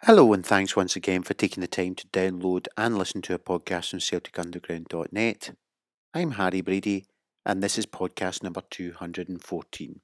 Hello and thanks once again for taking the time to download and listen to a podcast from CelticUnderground.net. I'm Harry Brady and this is podcast number 214.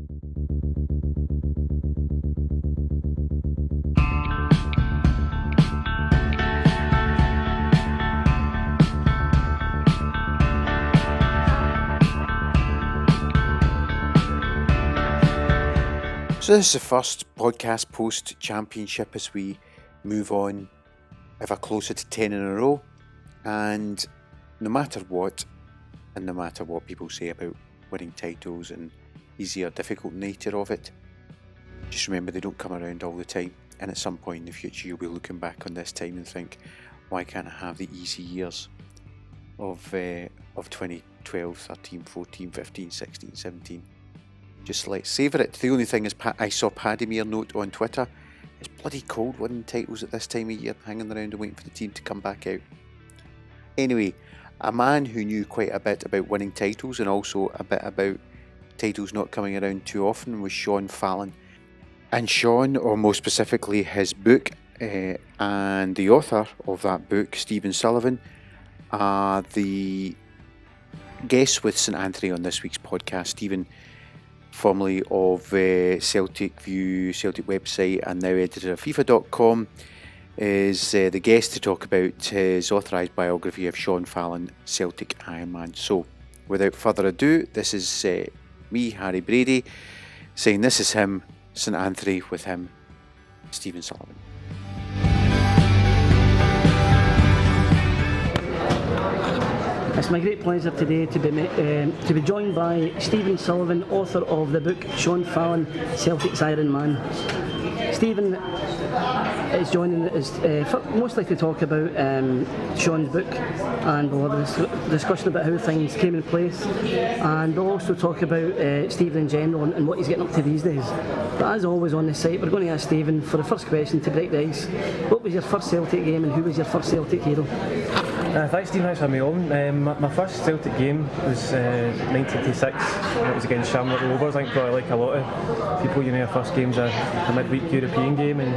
So this is the first podcast post-championship as we move on ever closer to 10 in a row, and no matter what people say about winning titles and easy or difficult nature of it, just remember they don't come around all the time, and at some point in the future you'll be looking back on this time and think, why can't I have the easy years of 2012, 13, 14, 15, 16, 17. Just let's savour it. The only thing is, I saw Paddy Mere note on Twitter, it's bloody cold winning titles at this time of year, hanging around and waiting for the team to come back out. Anyway, a man who knew quite a bit about winning titles and also a bit about titles not coming around too often was Sean Fallon. And Sean, or more specifically his book, and the author of that book, Stephen Sullivan, are the guests with St Anthony on this week's podcast. Stephen, formerly of Celtic View, Celtic website, and now editor of FIFA.com, is the guest to talk about his authorised biography of Sean Fallon, Celtic Ironman. So, without further ado, this is me, Harry Brady, saying this is him, St Anthony, with him, Stephen Sullivan. It's my great pleasure today to be joined by Stephen Sullivan, author of the book Sean Fallon, Celtic's Iron Man. Stephen is joining us mostly to talk about Sean's book, and we'll have a discussion about how things came in place, and we'll also talk about Stephen in general and what he's getting up to these days. But as always on the site, we're going to ask Stephen for the first question to break the ice. What was your first Celtic game and who was your first Celtic hero? Thanks, Stephen. Thanks for having me on. My first Celtic game was 1986. It was against Shamrock Rovers. I think probably like a lot of people, your first game's a midweek European game, and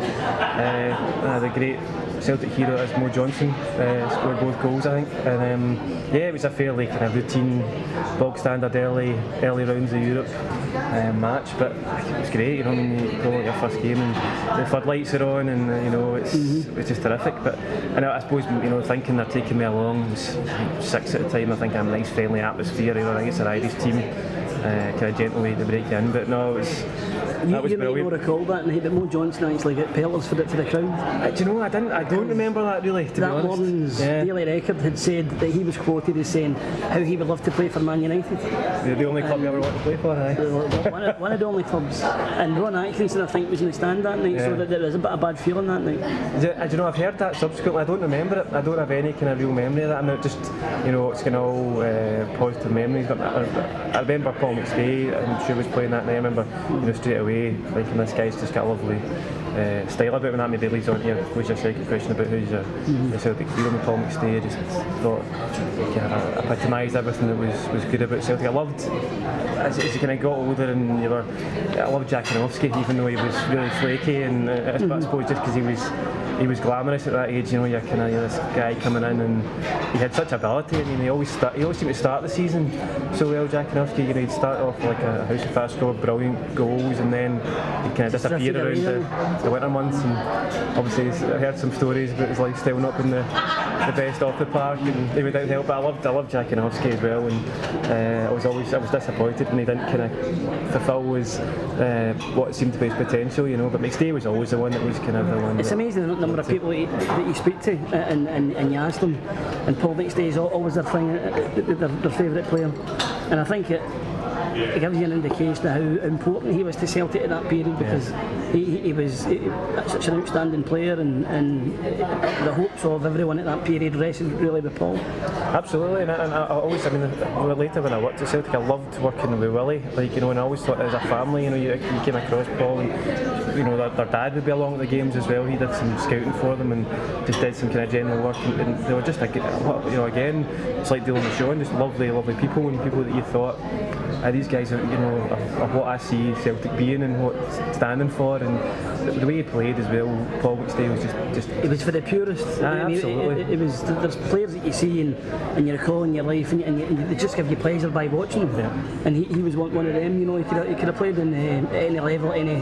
the great Celtic hero is Mo Johnston scored both goals, I think. And it was a fairly kind of routine, bog standard early rounds of Europe match, but it was great. You go at your first game and the floodlights are on, and it's just terrific. But I suppose thinking they're taking me along, I was 6 at the time. I think I'm a nice friendly atmosphere. I think it's an Irish team, kind of gentle way to break you in. But no, that was you brilliant. may recall that night that Mo Johnston actually got pelters for the crowd. Do you know, I don't remember that really, to be honest. That morning's Daily Record had said that he was quoted as saying how he would love to play for Man United. The only club you ever want to play for, one of the only clubs. And Ron Atkinson, I think, was in the stand that night, so that there was a bit of bad feeling that night. Do you know, I've heard that subsequently. I don't remember it. I don't have any kind of real memory of that. I'm not just, it's kind of all positive memories. But I remember Paul McStay, I'm sure was playing that night. I remember, straight away, thinking this guy's just got a lovely style about him. That maybe leads on to your second question about who's your Celtic hero. And Paul McStay, I just thought he kind of epitomised everything that was good about Celtic. I loved, as you kind of got older, and I loved Jakinovski, even though he was really flaky, and I suppose just because he was glamorous at that age. You're kind of this guy coming in, and he had such ability. I mean, he always seemed to start the season so well. Jakinovski, he'd start off like a house of fast score, brilliant goals, and then he'd kind of disappear around the winter months. And obviously, I heard some stories about his lifestyle not being the best off the park, and he without help. But I loved Jakinovski as well, and I was disappointed when he didn't kind of fulfil what seemed to be his potential. But McStay was always the one that was kind of the one. It's amazing the number of people that you speak to and you ask them, and Paul McStay is always their favourite player, and I think it gives you an indication of how important he was to Celtic at that period, because he was such an outstanding player, and the hopes of everyone at that period rested really with Paul. Absolutely, and I always, later when I worked at Celtic, I loved working with Willie. And I always thought as a family, you came across Paul, and their dad would be along at the games as well. He did some scouting for them and just did some kind of general work, and they were just again, it's like dealing with Sean, just lovely people, and people that you thought, these guys are, of what I see Celtic being and what it's standing for, footballer, and the way he played as well, Paul McStay was just it was for the purest. absolutely. It was. There's players that you see and you recall in your life, and they just give you pleasure by watching them. Yeah. And he was one of them. You know, he could have played in any level, any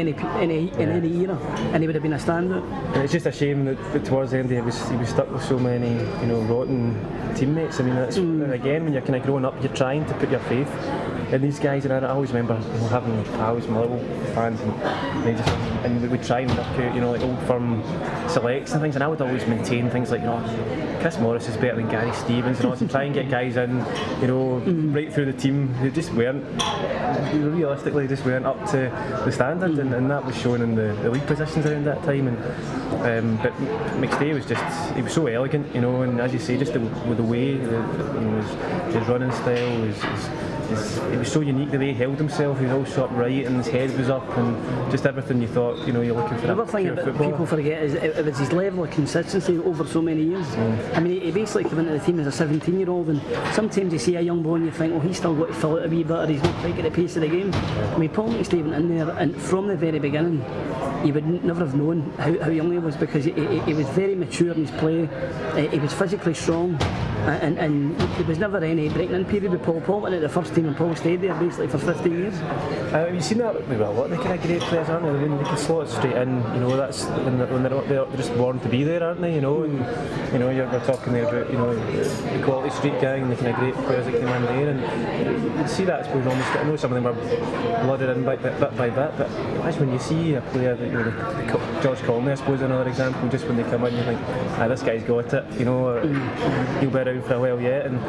era, and he would have been a standout. And it's just a shame that towards the end he was stuck with so many rotten teammates. I mean, that's again, when you're kind of growing up, you're trying to put your faith in these guys, and I always remember having pals, my little fans, and we would try and work out, like old firm selects and things, and I would always maintain things like, Chris Morris is better than Gary Stevens, and also try and get guys in, right through the team who just weren't, realistically, just weren't up to the standard, and that was shown in the league positions around that time. And but McStay was he was so elegant, and as you say, just with the way, his running style it was so unique, the way he held himself. He was also upright and his head was up, and just everything you thought, you're looking for. Another thing that people forget is it was his level of consistency over so many years. I mean, he basically came into the team as a 17-year-old, and sometimes you see a young boy and you think, he's still got to fill it a wee bit, or he's not quite at the pace of the game. I mean, Paul McStay went in there, and from the very beginning, you would never have known how young he was, because he was very mature in his play. He was physically strong, and there was never any breaking in period with Paul. Paul went into the first team and Paul stayed there basically for 15 years. You've seen that with a lot of the kind of great players, aren't they? When they can slot it straight in, that's when they're just born to be there, aren't they? We're talking there about the quality street gang and the kind of great players that came in there, and you see that, I suppose, almost. I know some of them are blooded in bit by bit, but imagine when you see a player that George Conley, I suppose, another example, just when they come in, you think, this guy's got it, he'll be around for a while yet, and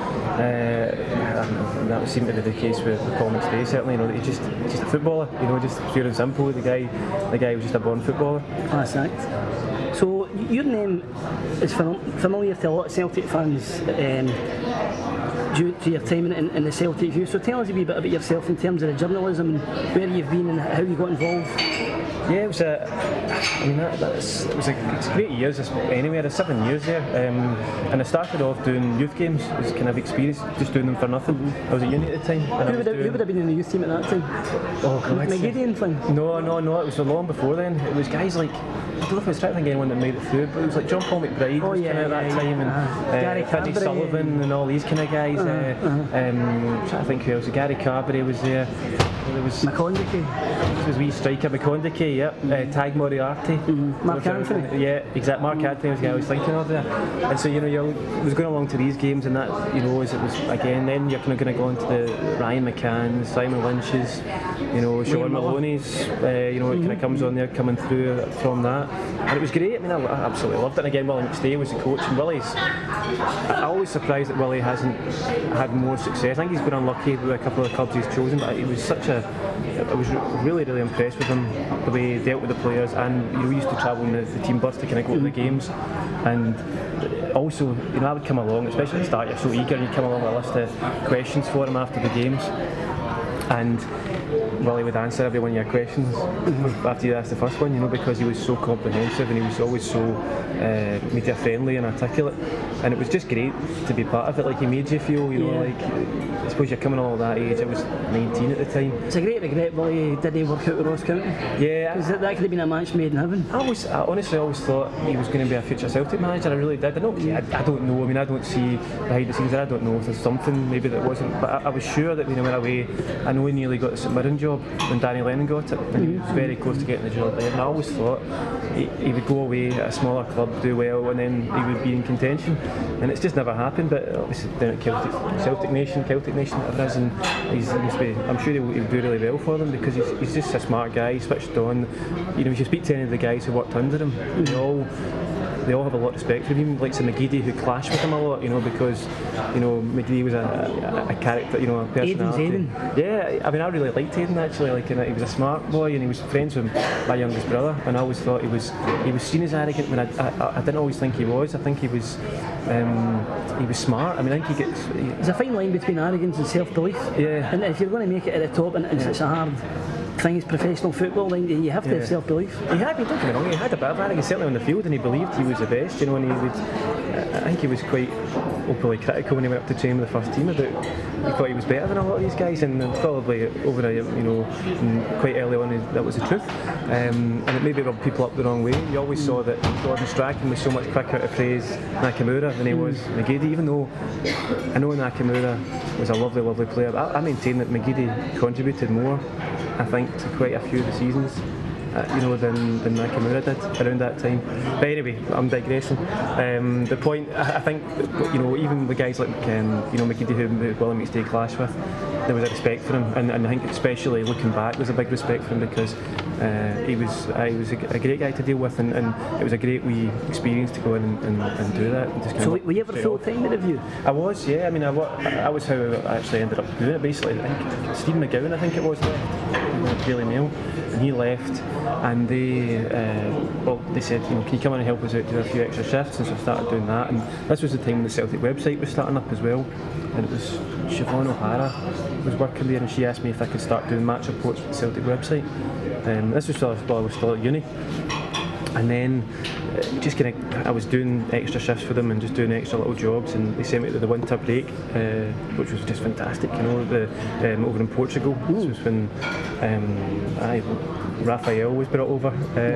that would seem to be the case with Paul McStay, certainly. That he's just a footballer, just pure and simple. The guy was just a born footballer. That's it. So your name is familiar to a lot of Celtic fans due to your time in the Celtic View. So tell us a wee bit about yourself in terms of the journalism and where you've been and how you got involved. Yeah, it was it's great years anyway. I had 7 years there, and I started off doing youth games as kind of experience, just doing them for nothing. I was at uni at the time. Who would have been in the youth team at that time? Oh, God. Gideon thing? No, it was long before then. It was guys like, I don't know if I was trying to think of anyone that made it through, but it was like John Paul McBride was kind of at that time, and Gary Finney Sullivan and all these kind of guys. I'm trying to think who else. Gary Carberry was there. There was McConaughey. There was wee striker McConaughey, Tag Moriarty. Mark Anthony. Yeah, exactly. Mark Anthony was the guy I was thinking of there. And so, you was going along to these games, and that, as it was, again, then you're kind of going to go into the Ryan McCanns, Simon Lynch's, Sean Maloney's, it kind of comes on there, coming through from that. And it was great. I mean, I absolutely loved it. And again, Willie McStay was the coach, and I'm always surprised that Willie hasn't had more success. I think he's been unlucky with a couple of the clubs he's chosen, but he was I was really, really impressed with him, the way he dealt with the players, and we used to travel in the team bus to kind of go to the games, and also, I would come along, especially at the start, you're so eager, and you'd come along with a list of questions for him after the games, and Willie would answer every one of your questions after you asked the first one, because he was so comprehensive, and he was always so media friendly and articulate, and it was just great to be part of it. Like, he made you feel, like, I suppose you're coming all at that age. I was 19 at the time. It's a great regret Willie didn't work out with Ross County. Yeah, because that could have been a match made in heaven. I honestly always thought he was going to be a future Celtic manager. I really did. I don't know. I mean, I don't see behind the scenes. I don't know if there's something maybe that wasn't. But I was sure that when he went away, I know he nearly got the St Mirren job when Danny Lennon got it, and he was very close to getting the job there. And I always thought he would go away at a smaller club, do well, and then he would be in contention. And it's just never happened. But obviously down at Celtic Nation, whatever it is, and I'm sure he'll do really well for them, because he's just a smart guy. He's switched on. If you speak to any of the guys who worked under him, they all have a lot of respect for him. Like McGeady, who clashed with him a lot, because McGeady was a character, a personality. Yeah, I mean, I really liked Aidan actually. Like, he was a smart boy, and he was friends with my youngest brother, and I always thought he was seen as arrogant when I didn't always think he was. I think he was smart. I mean, I think there's a fine line between arrogance and self-belief. Yeah. And if you're going to make it at the top, and it's such a hard things, professional football, then you have to have self-belief. He had, don't get me wrong, he had a bit of arrogance, certainly on the field, and he believed he was the best, you know, and he would, I think he was quite openly critical when he went up to train with the first team about, he thought he was better than a lot of these guys, and probably over quite early on that was the truth, and it maybe rubbed people up the wrong way. You always saw that Gordon Strachan was so much quicker to praise Nakamura than he was McGeady, even though I know Nakamura was a lovely, lovely player. I maintain that McGeady contributed more, I think, to quite a few of the seasons, than Nakamura did around that time. But anyway, I'm digressing. The point, I think, even the guys like McGeady, who Willie McStay clashed with, there was a respect for him, and I think especially looking back, there's a big respect for him because he was a great guy to deal with, and it was a great wee experience to go in and do that. And just so were you ever full-time in Review? I was, yeah. I mean, I was how I actually ended up doing it. Basically, I think Stephen McGowan, I think it was, left Daily Mail, and he left, and they said, can you come in and help us out, do a few extra shifts, and so I started doing that. And this was the time the Celtic website was starting up as well, and it was Siobhan O'Hara was working there, and she asked me if I could start doing match reports for the Celtic website. This was while I was still at uni, and then I was doing extra shifts for them and just doing extra little jobs, and they sent me to the winter break, which was just fantastic, over in Portugal. This was when Raphael was brought over.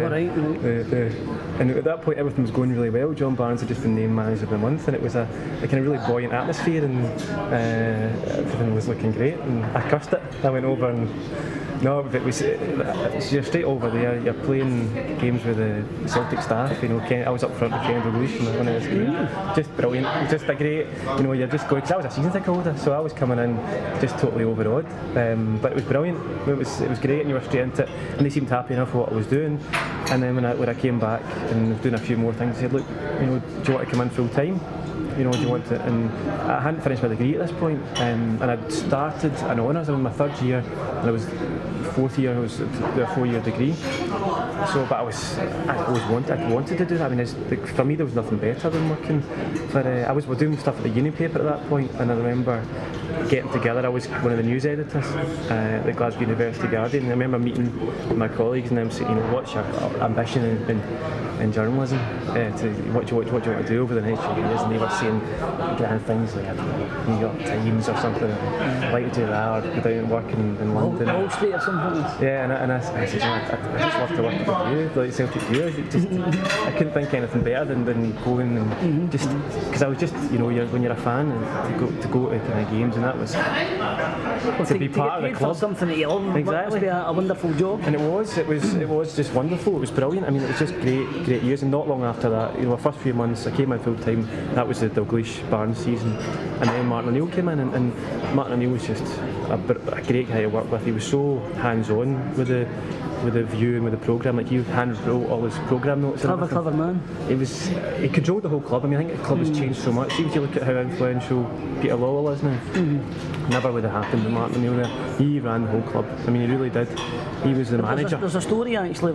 And at that point everything was going really well. John Barnes had just been named manager of the month, and it was a kind of really buoyant atmosphere, and everything was looking great, and I cussed it. I went over and no, it was you're straight over there. You're playing games with the Celtic staff. I was up front with Ken Dalglish and one of his games. Just brilliant. It was just a great. You're just going, because I was a season ticket holder, so I was coming in just totally overawed. But it was brilliant. It was great, and you were straight into it. And they seemed happy enough with what I was doing. And then when I came back and was doing a few more things, they said, look, do you want to come in full time? Do you want to? And I hadn't finished my degree at this point, and I'd started an honours. I was in my third year, and I was fourth year. I was doing a 4-year degree. So, but I wanted to do that. I mean, for me, there was nothing better than working. I was doing stuff at the uni paper at that point, and I remember getting together. I was one of the news editors at the Glasgow University Guardian, and I remember meeting my colleagues and them saying, what's your ambition in journalism? What do you want to do over the next few years? And they were saying grand things like New York Times or something. I'd like to do that, or go down and work in London. Wall Street or something. Yeah, and I said, I just love to work with you, like Celtic viewers. I couldn't think anything better than going and just because I was just, when you're a fan, and to go to kind of games, and that was to be part of the club. Something that you love. Exactly. It must be a wonderful job. And it was just wonderful. It was brilliant. I mean, it was just great years. And not long after that, the first few months, I came in full time. That was the Dalglish Barnes season, and then Martin O'Neill came in, and Martin O'Neill was just a great guy to work with. He was so hands-on with the View and with the programme. Like, he hand-wrote all his programme notes. Clever man. He controlled the whole club. I mean, I think the club has changed so much. Even if you look at how influential Peter Lawwell is now, never would have happened with Martin O'Neill there. He ran the whole club. I mean, he really did. He was the manager. There's a story actually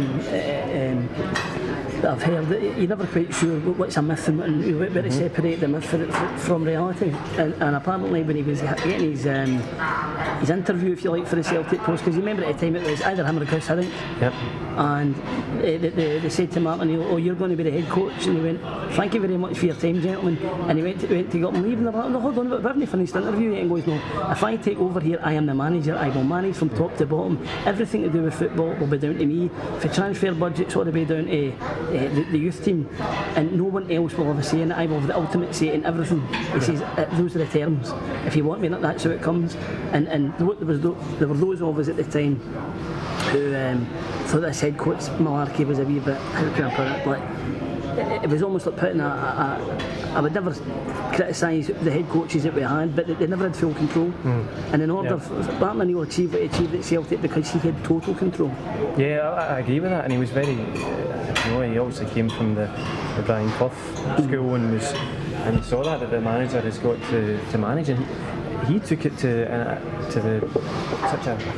that I've heard that you're never quite sure what's a myth and where to separate the myth from reality. And apparently when he was getting his interview, if you like, for the Celtic Post, because you remember at the time it was either him or Chris Hiddink. Yep. And they said to Martin, you're going to be the head coach, and he went, thank you very much for your time, gentlemen. And he went to get up and leave, and they're like, no, hold on, we haven't finished the interview yet. And goes, no, if I take over here, I am the manager. I will manage from top to bottom. Everything to do with football will be down to me. For transfer budgets, will be down to the youth team, and no one else will have a say in it. I will have the ultimate say in everything. He says, those are the terms. If you want me, that's how it comes. And there were those of us at the time who thought this head coach malarkey was a wee bit, how can I put it, like, it was almost like putting I would never criticise the head coaches that we had, but they never had full control. And in order for Martin O'Neill achieved what he achieved at Celtic because he had total control. Yeah, I agree with that, and he was very, he obviously came from the Brian Clough school, and he saw that the manager has got to manage, and he took it to such a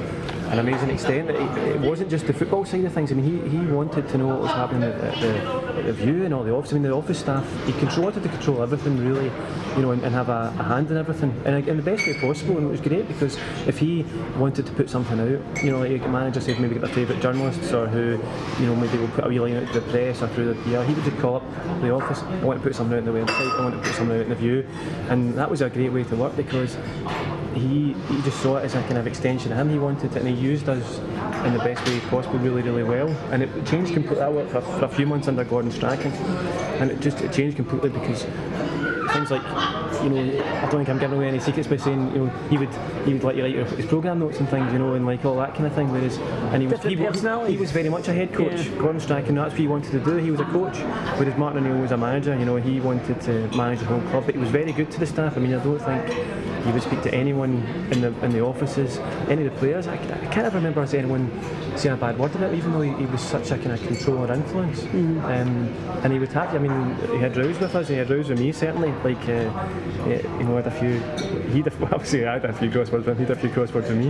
an amazing extent. It wasn't just the football side of things. I mean, he wanted to know what was happening at the View and all the office. I mean, the office staff, wanted to control everything really, and have a hand in everything, and in the best way possible. And it was great because if he wanted to put something out, like a manager said, maybe get their favourite journalists or who, maybe will put a wee line out to the press or through the PR, he would just call up the office. I want to put something out on the website. I want to put something out in the View, and that was a great way to work because he just saw it as a kind of extension of him. He wanted it, and he used us in the best way possible, really, really well. And it changed completely. I worked for a few months under Gordon Strachan, and it changed completely because things like, I don't think I'm giving away any secrets by saying, he would let you write his programme notes and things, and like all that kind of thing. Whereas, and he was very much a head coach. Yeah. Gordon Strachan, that's what he wanted to do. He was a coach, whereas Martin O'Neill was a manager. He wanted to manage the whole club, but he was very good to the staff. I mean, I don't think he would speak to anyone in the offices, any of the players. I can't ever remember anyone saying a bad word about it, even though he was such a kind of controller influence. And he would have, he had rows with us, he had rows with me certainly. Like, had a few. Obviously, I had a few crosswords with him. He had a few crosswords with me.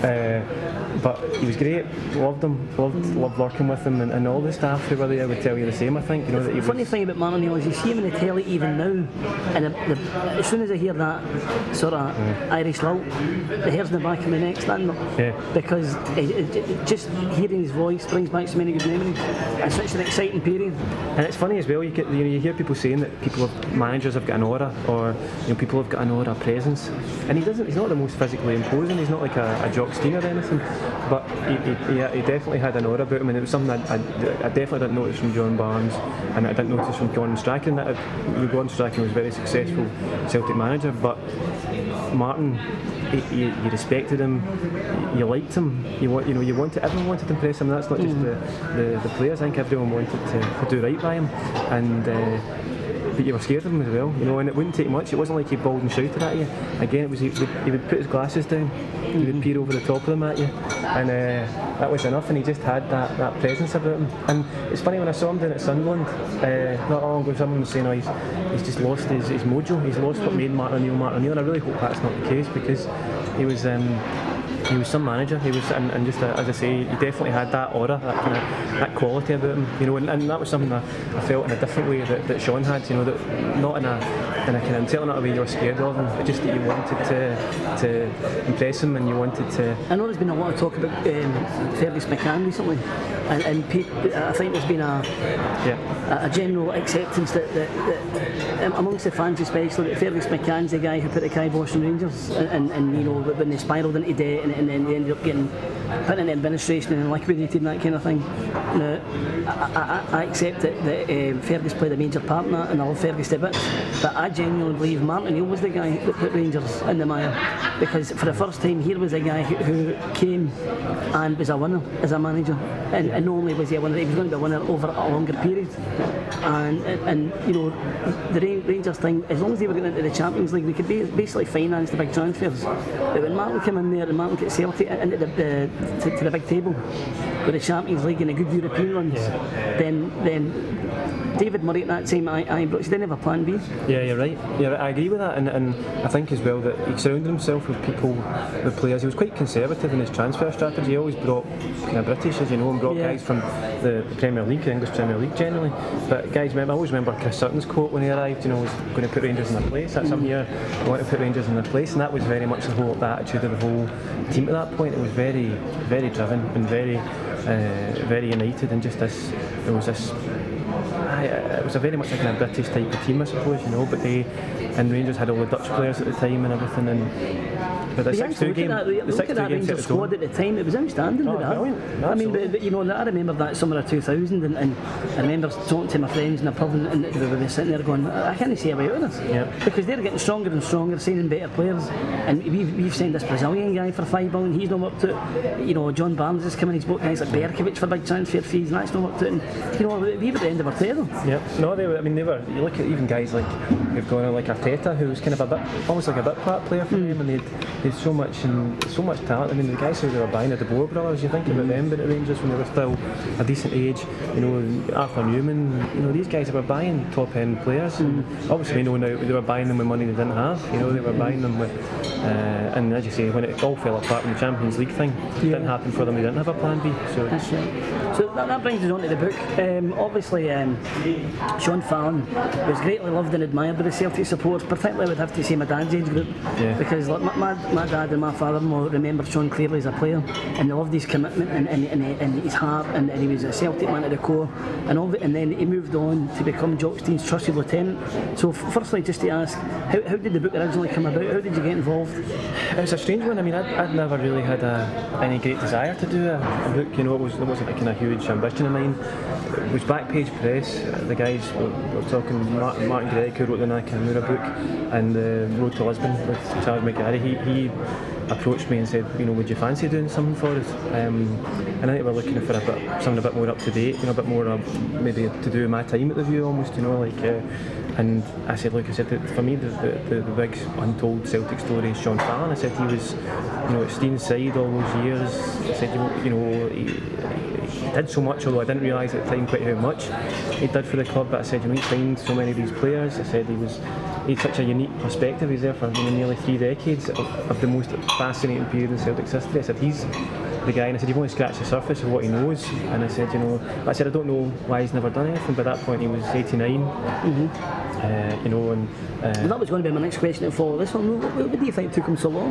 But he was great. Loved him. Loved working with him, and all the staff who were there would tell you the same. I think. The funny thing about Martin O'Neill is you see him in the telly even now, and as soon as I hear that sort of Irish lilt, the hairs in the back of my neck stand up. Yeah. Because just hearing his voice brings back so many good memories. It's such an exciting period. And it's funny as well. You hear people saying that managers have got an aura, or people have got an aura presence, and he's not the most physically imposing. He's not like a Jock Stein or anything, but he definitely had an aura about him, and it was something I definitely didn't notice from John Barnes, and I didn't notice from Gordon Strachan. Gordon Strachan was a very successful Celtic manager, but Martin, you respected him, you liked him, everyone wanted to impress him. That's not just the players. I think everyone wanted to do right by him, and but you were scared of him as well, and it wouldn't take much. It wasn't like he bawled and shouted at you. Again, it was he would put his glasses down, he would peer over the top of them at you, and that was enough. And he just had that presence about him. And it's funny, when I saw him down at Sunderland not long ago, someone was saying, he's just lost his mojo. He's lost what made Martin O'Neill, and I really hope that's not the case, because he was some manager. He was, and just as I say, he definitely had that aura, that quality about him, and that was something that I felt in a different way that Sean had, that not in a kind of certainly not a way you were scared of him, but just that you wanted to impress him, and you wanted to. I know there's been a lot of talk about Fergus McCann recently, and I think there's been a general acceptance that amongst the fans especially, that Fergus McCann's the guy who put the kibosh on Rangers, and when they spiralled into debt, and then they ended up getting put into administration and liquidated and that kind of thing. Now, I accept that Fergus played a major part in that, and I love Fergus to bits, but I genuinely believe Martin O'Neill was the guy that put Rangers in the mire, because for the first time here was a guy who came and was a winner as a manager, and not only was he a winner, he was going to be a winner over a longer period, and the Rangers thing, as long as they were getting into the Champions League, they could basically finance the big transfers. But when Martin came in there and Martin got Celtic into to the big table with the Champions League and the good European runs, then David Murray at that time, he didn't have a plan B. Yeah, you're right. I agree with that, and I think as well that he surrounded himself with players. He was quite conservative in his transfer strategy. He always brought kind of British, as you know, and brought guys from the Premier League, the English Premier League generally. But guys, I always remember Chris Sutton's quote when he arrived, was going to put Rangers in their place. That's some year I want to put Rangers in their place, and that was very much the attitude of the whole team at that point. It was very, very driven and very, very united, and just this. There was this. It was a very much like a British type of team, I suppose, but Rangers had all the Dutch players at the time and everything, but the 6-2 game, look at that Rangers squad at the time, it was outstanding. I mean, I remember that summer of 2000, and I remember talking to my friends in the pub, and we were sitting there going, I can't say about this, because they're getting stronger and stronger, signing better players, and we've signed this Brazilian guy for $5 million, he's not worked out. John Barnes has come in, he's bought guys like Berkovic for big transfer fees, and that's not worked out. And we were at the end of ever play though. Yeah, no, they were. I mean, they were. You look at even guys like who've gone on, like Arteta, who was kind of a bit, almost like a bit part player for them, and they'd so much talent. I mean, the guys who they were buying, the De Boer brothers. You think about them, but at Rangers when they were still a decent age. You know, Arthur Newman. You know, these guys were buying top end players. And obviously, we know now they were buying them with money they didn't have. You know, they were buying them with, and as you say, when it all fell apart in the Champions League thing, it didn't happen for them. They didn't have a plan B. So that's right. So that brings us on to the book. Obviously, Sean Fallon was greatly loved and admired by the Celtic supporters, particularly I would have to say my dad's age group, because like, my dad and my father-in-law remembered Sean clearly as a player, and they loved his commitment and his heart, and he was a Celtic man at the core, and then he moved on to become Jock Stein's trusted lieutenant. So firstly, just to ask, how did the book originally come about? How did you get involved? It was a strange one. I mean, I'd never really had any great desire to do a book. You know, it wasn't a kind of huge ambition of mine. It was Backpage Press. The guys were talking. Martin Gregg, who wrote the Nakamura book, and Road to Lisbon with Charles McGarry. He approached me and said, you know, would you fancy doing something for us? And I think we're looking for something a bit more up to date, you know, a bit more maybe to do with my time at the View almost, you know, like. And I said, look, for me, the big untold Celtic story is Sean Fallon. I said he was, you know, at Stein's side all those years. I said, you know, he did so much, although I didn't realise at the time quite how much he did for the club. But I said, you know, he signed so many of these players. I said he had such a unique perspective. He's there for nearly 3 decades of the most fascinating period in Celtic's history. I said, he's the guy, and I said, you've only scratched the surface of what he knows. And I said, you know, I don't know why he's never done anything. By that point, he was 89. You know, and well, that was going to be my next question to follow this one. What do you think took him so long?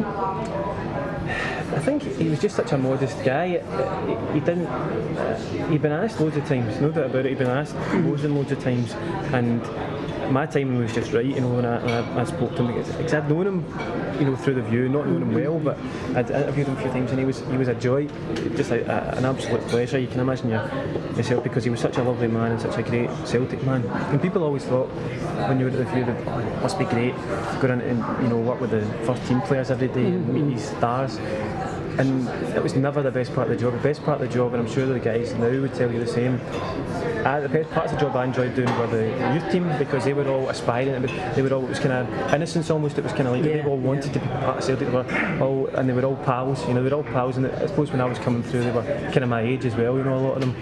I think he was just such a modest guy. He didn't. He'd been asked loads of times, no doubt about it. He'd been asked loads of times, and my timing was just right, you know, when I spoke to him, because I'd known him, you know, through the View, not known him well, but I'd interviewed him a few times, and he was a joy, just an absolute pleasure. You can imagine yourself, because he was such a lovely man and such a great Celtic man. And people always thought, when you were at the View, that it must be great going in and, you know, work with the first team players every day and meet these stars. And it was never the best part of the job. The best part of the job, and I'm sure the guys now would tell you the same, the best parts of the job I enjoyed doing were the youth team, because they were all aspiring. It was kind of innocence almost. It was kind of like they all wanted to be part of Celtic. And they were all pals. You know, they were all pals. And I suppose when I was coming through, they were kind of my age as well. You know, a lot of them.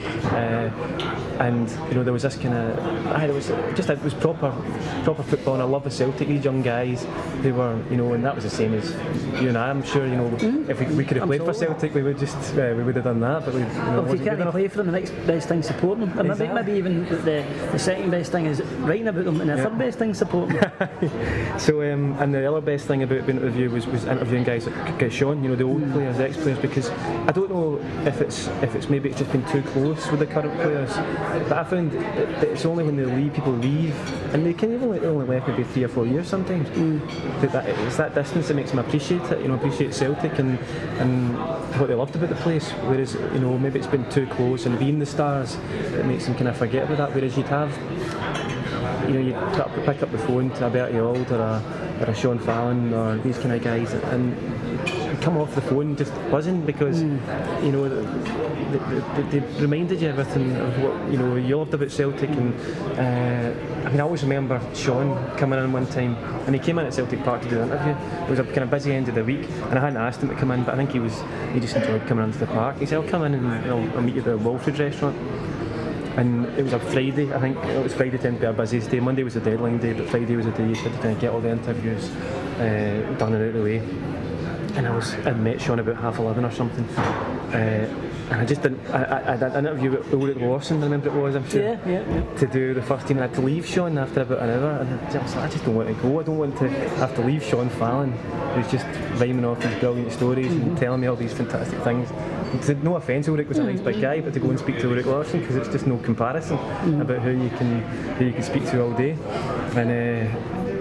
And you know, there was this kind of, it was proper football, and I love the Celtic. These young guys, they were, you know, and that was the same as you and I. I'm sure, you know, if we could have played for Celtic, we would have done that. But if you can't play for them, the next best thing is support them. Exactly. Maybe even the second best thing is writing about them, and the third best thing is support them. So, and the other best thing about being at the View was interviewing guys like Sean, you know, the old players, the ex-players, because I don't know if it's maybe it's just been too close with the current players. But I found that it's only when people leave, and they can only left maybe 3 or 4 years sometimes. It's that distance that makes them appreciate it, you know, appreciate Celtic and what they loved about the place. Whereas, you know, maybe it's been too close, and being the stars, it makes them kind of forget about that. Whereas you'd have, you know, you'd pick up the phone to a Bertie Auld or a Sean Fallon or these kind of guys, and come off the phone just buzzing, because you know they reminded you everything of what you know you loved about Celtic. And I mean, I always remember Sean coming in one time, and he came in at Celtic Park to do an interview. It was a kind of busy end of the week, and I hadn't asked him to come in, but I think he just enjoyed coming into the park. He said, I'll come in and I'll meet you at the Walfridge restaurant. And it was a Friday, I think. It was Friday tended to be our busiest day. Monday was the deadline day, but Friday was the day you had to kind of get all the interviews done and out of the way. And I'd met Sean about 11:30 or something. And I just didn't. I did an interview with Ulrich Lawson, I remember it was, I'm sure, to do the first team. I had to leave Sean after about an hour, and I just don't want to go. I don't want to have to leave Sean Fallon, who's just rhyming off these brilliant stories and telling me all these fantastic things. No offence, Ulrich was a nice big guy, but to go and speak to Ulrich Lawson, because it's just no comparison about who you can speak to all day. And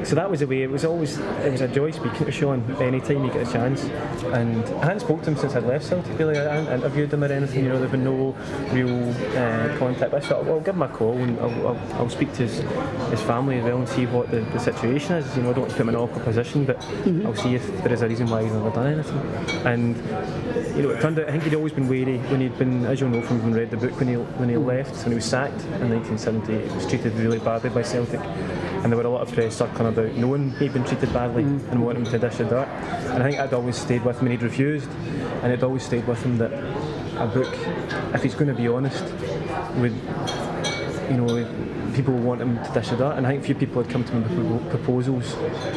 so that was the way. It was a joy speaking to Sean any time you get a chance. And I hadn't spoken to him since I'd left Celtic. Really, I hadn't interviewed him or anything. There'd been no real contact. But I thought, well, I'll give him a call and I'll speak to his family as well and see what the situation is. I don't want to put him in an awkward position, but I'll see if there is a reason why he's never done anything. And it turned out I think he'd always been wary when he'd been, as you'll know from having read the book, when he left, when he was sacked in 1978, he was treated really badly by Celtic. And there were a lot of press circling about knowing he'd been treated badly and wanting him to dish the dirt. And I think I'd always stayed with him, and he'd refused. And it always stayed with him that a book, if he's going to be honest, would, people want him to dish the dirt. And I think a few people had come to him with proposals,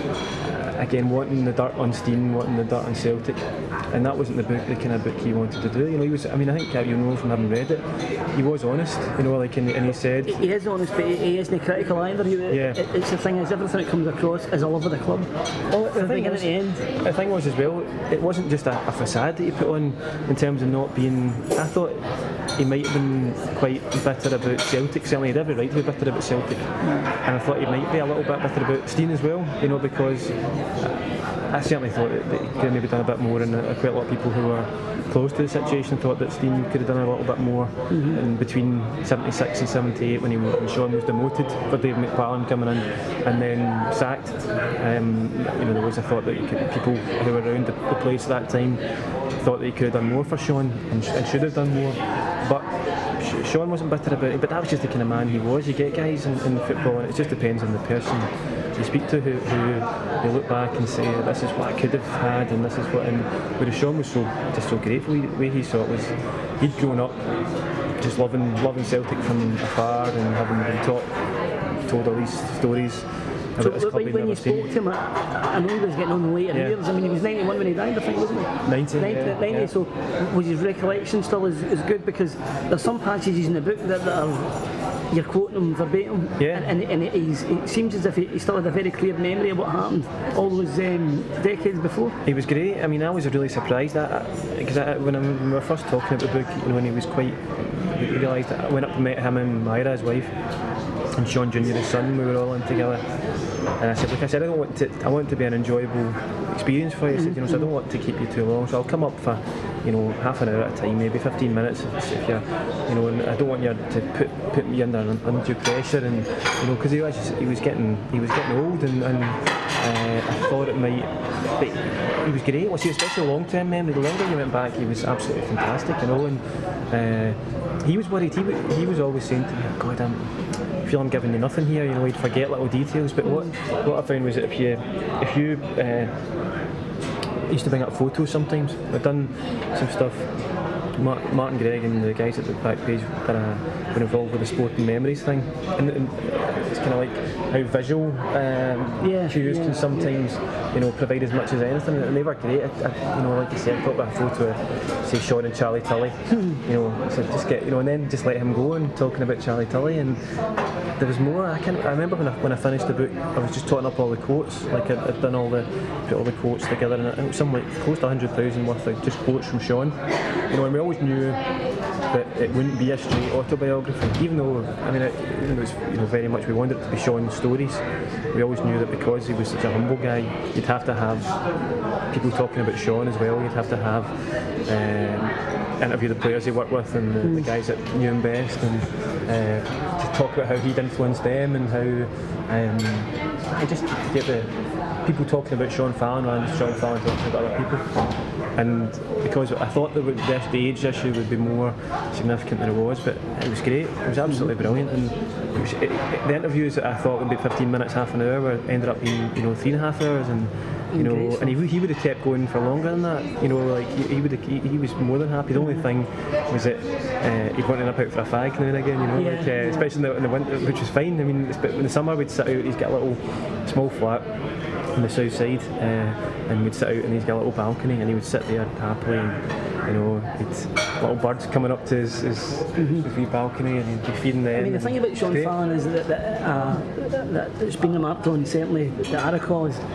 again, wanting the dirt on Stein, wanting the dirt on Celtic. And that wasn't the kind of book he wanted to do. He was. I mean, I think from having read it, he was honest. And he said he is honest, but he isn't critical either. It's the thing is, everything that comes across is a love of the club. Well, the thing was as well, it wasn't just a facade that he put on in terms of not being. I thought he might have been quite bitter about Celtic. Certainly, he had every right to be bitter about Celtic, and I thought he might be a little bit bitter about Stein as well. because I certainly thought that he could have maybe done a bit more, and quite a lot of people who were close to the situation thought that Stein could have done a little bit more in between 76 and 78 when Sean was demoted for David McParland coming in and then sacked. There was a thought that people who were around the place at that time thought that he could have done more for Sean and should have done more. But Sean wasn't bitter about it, but that was just the kind of man he was. You get guys in football, and it just depends on the person you speak to who look back and say, this is what I could have had, and this is what. And whereas Sean was so grateful, the way he saw it was he'd grown up just loving Celtic from afar and having been told all these stories. So when you spoke to him, I know he was getting on in the later years. I mean, he was 91 when he died, I think, wasn't he? 90. So was his recollection still as good? Because there's some passages in the book that are, you're quoting him verbatim, and it seems as if he still had a very clear memory of what happened all those decades before. He was great. I mean, I was really surprised because when we were first talking about the book, when he was quite, we realised that I went up and met him and Myra, his wife, and Sean Jr., his son. We were all in together, and I said, I want it to be an enjoyable experience for you. I said, so I don't want to keep you too long, so I'll come up for half an hour at a time, maybe 15 minutes if you're, and I don't want you to put me under undue pressure, and because he was getting old, and I thought it might. But he was great. Well, see, especially long-term memory. The longer you went back, he was absolutely fantastic, and he was worried. He was always saying to me, God, I feel I'm giving you nothing here. He'd forget little details. But what I found was that if you used to bring up photos sometimes. I've done some stuff. Martin Gregg and the guys at the back page were involved with the sporting memories thing, and it's kind of like how visual cues can sometimes provide as much as anything, and they were great. Like I said, I got about a photo of, say, Sean and Charlie Tully, so just get and then just let him go and talking about Charlie Tully, and there was more. I remember when I finished the book, I was just totting up all the quotes. Like I'd done put all the quotes together, and it was something like close to 100,000 worth of just quotes from Sean. And we always knew that it wouldn't be a straight autobiography, even though it was very much we wanted it to be Sean's stories. We always knew that because he was such a humble guy, you'd have to have people talking about Sean as well. You'd have to have interview the players he worked with and the guys that knew him best, and to talk about how he'd influenced them and how just to get the people talking about Sean Fallon rather than Sean Fallon talking about other people. And because I thought that the age issue would be more significant than it was, but it was great. It was absolutely brilliant, and the interviews that I thought would be 15 minutes, half an hour, ended up being 3.5 hours, and and he would have kept going for longer than that. He was more than happy. The only thing was that he'd want to nip out for a fag now and again, especially in the winter, which was fine. I mean, in the summer we'd sit out. He's got a little small flat on the south side, and we'd sit out, and he's got a little balcony, and he would sit there happily, and he'd little birds coming up to his wee balcony, and he'd be feeding them. I mean, the thing about Sean Fallon is that it's been remarked on, certainly that I recall, is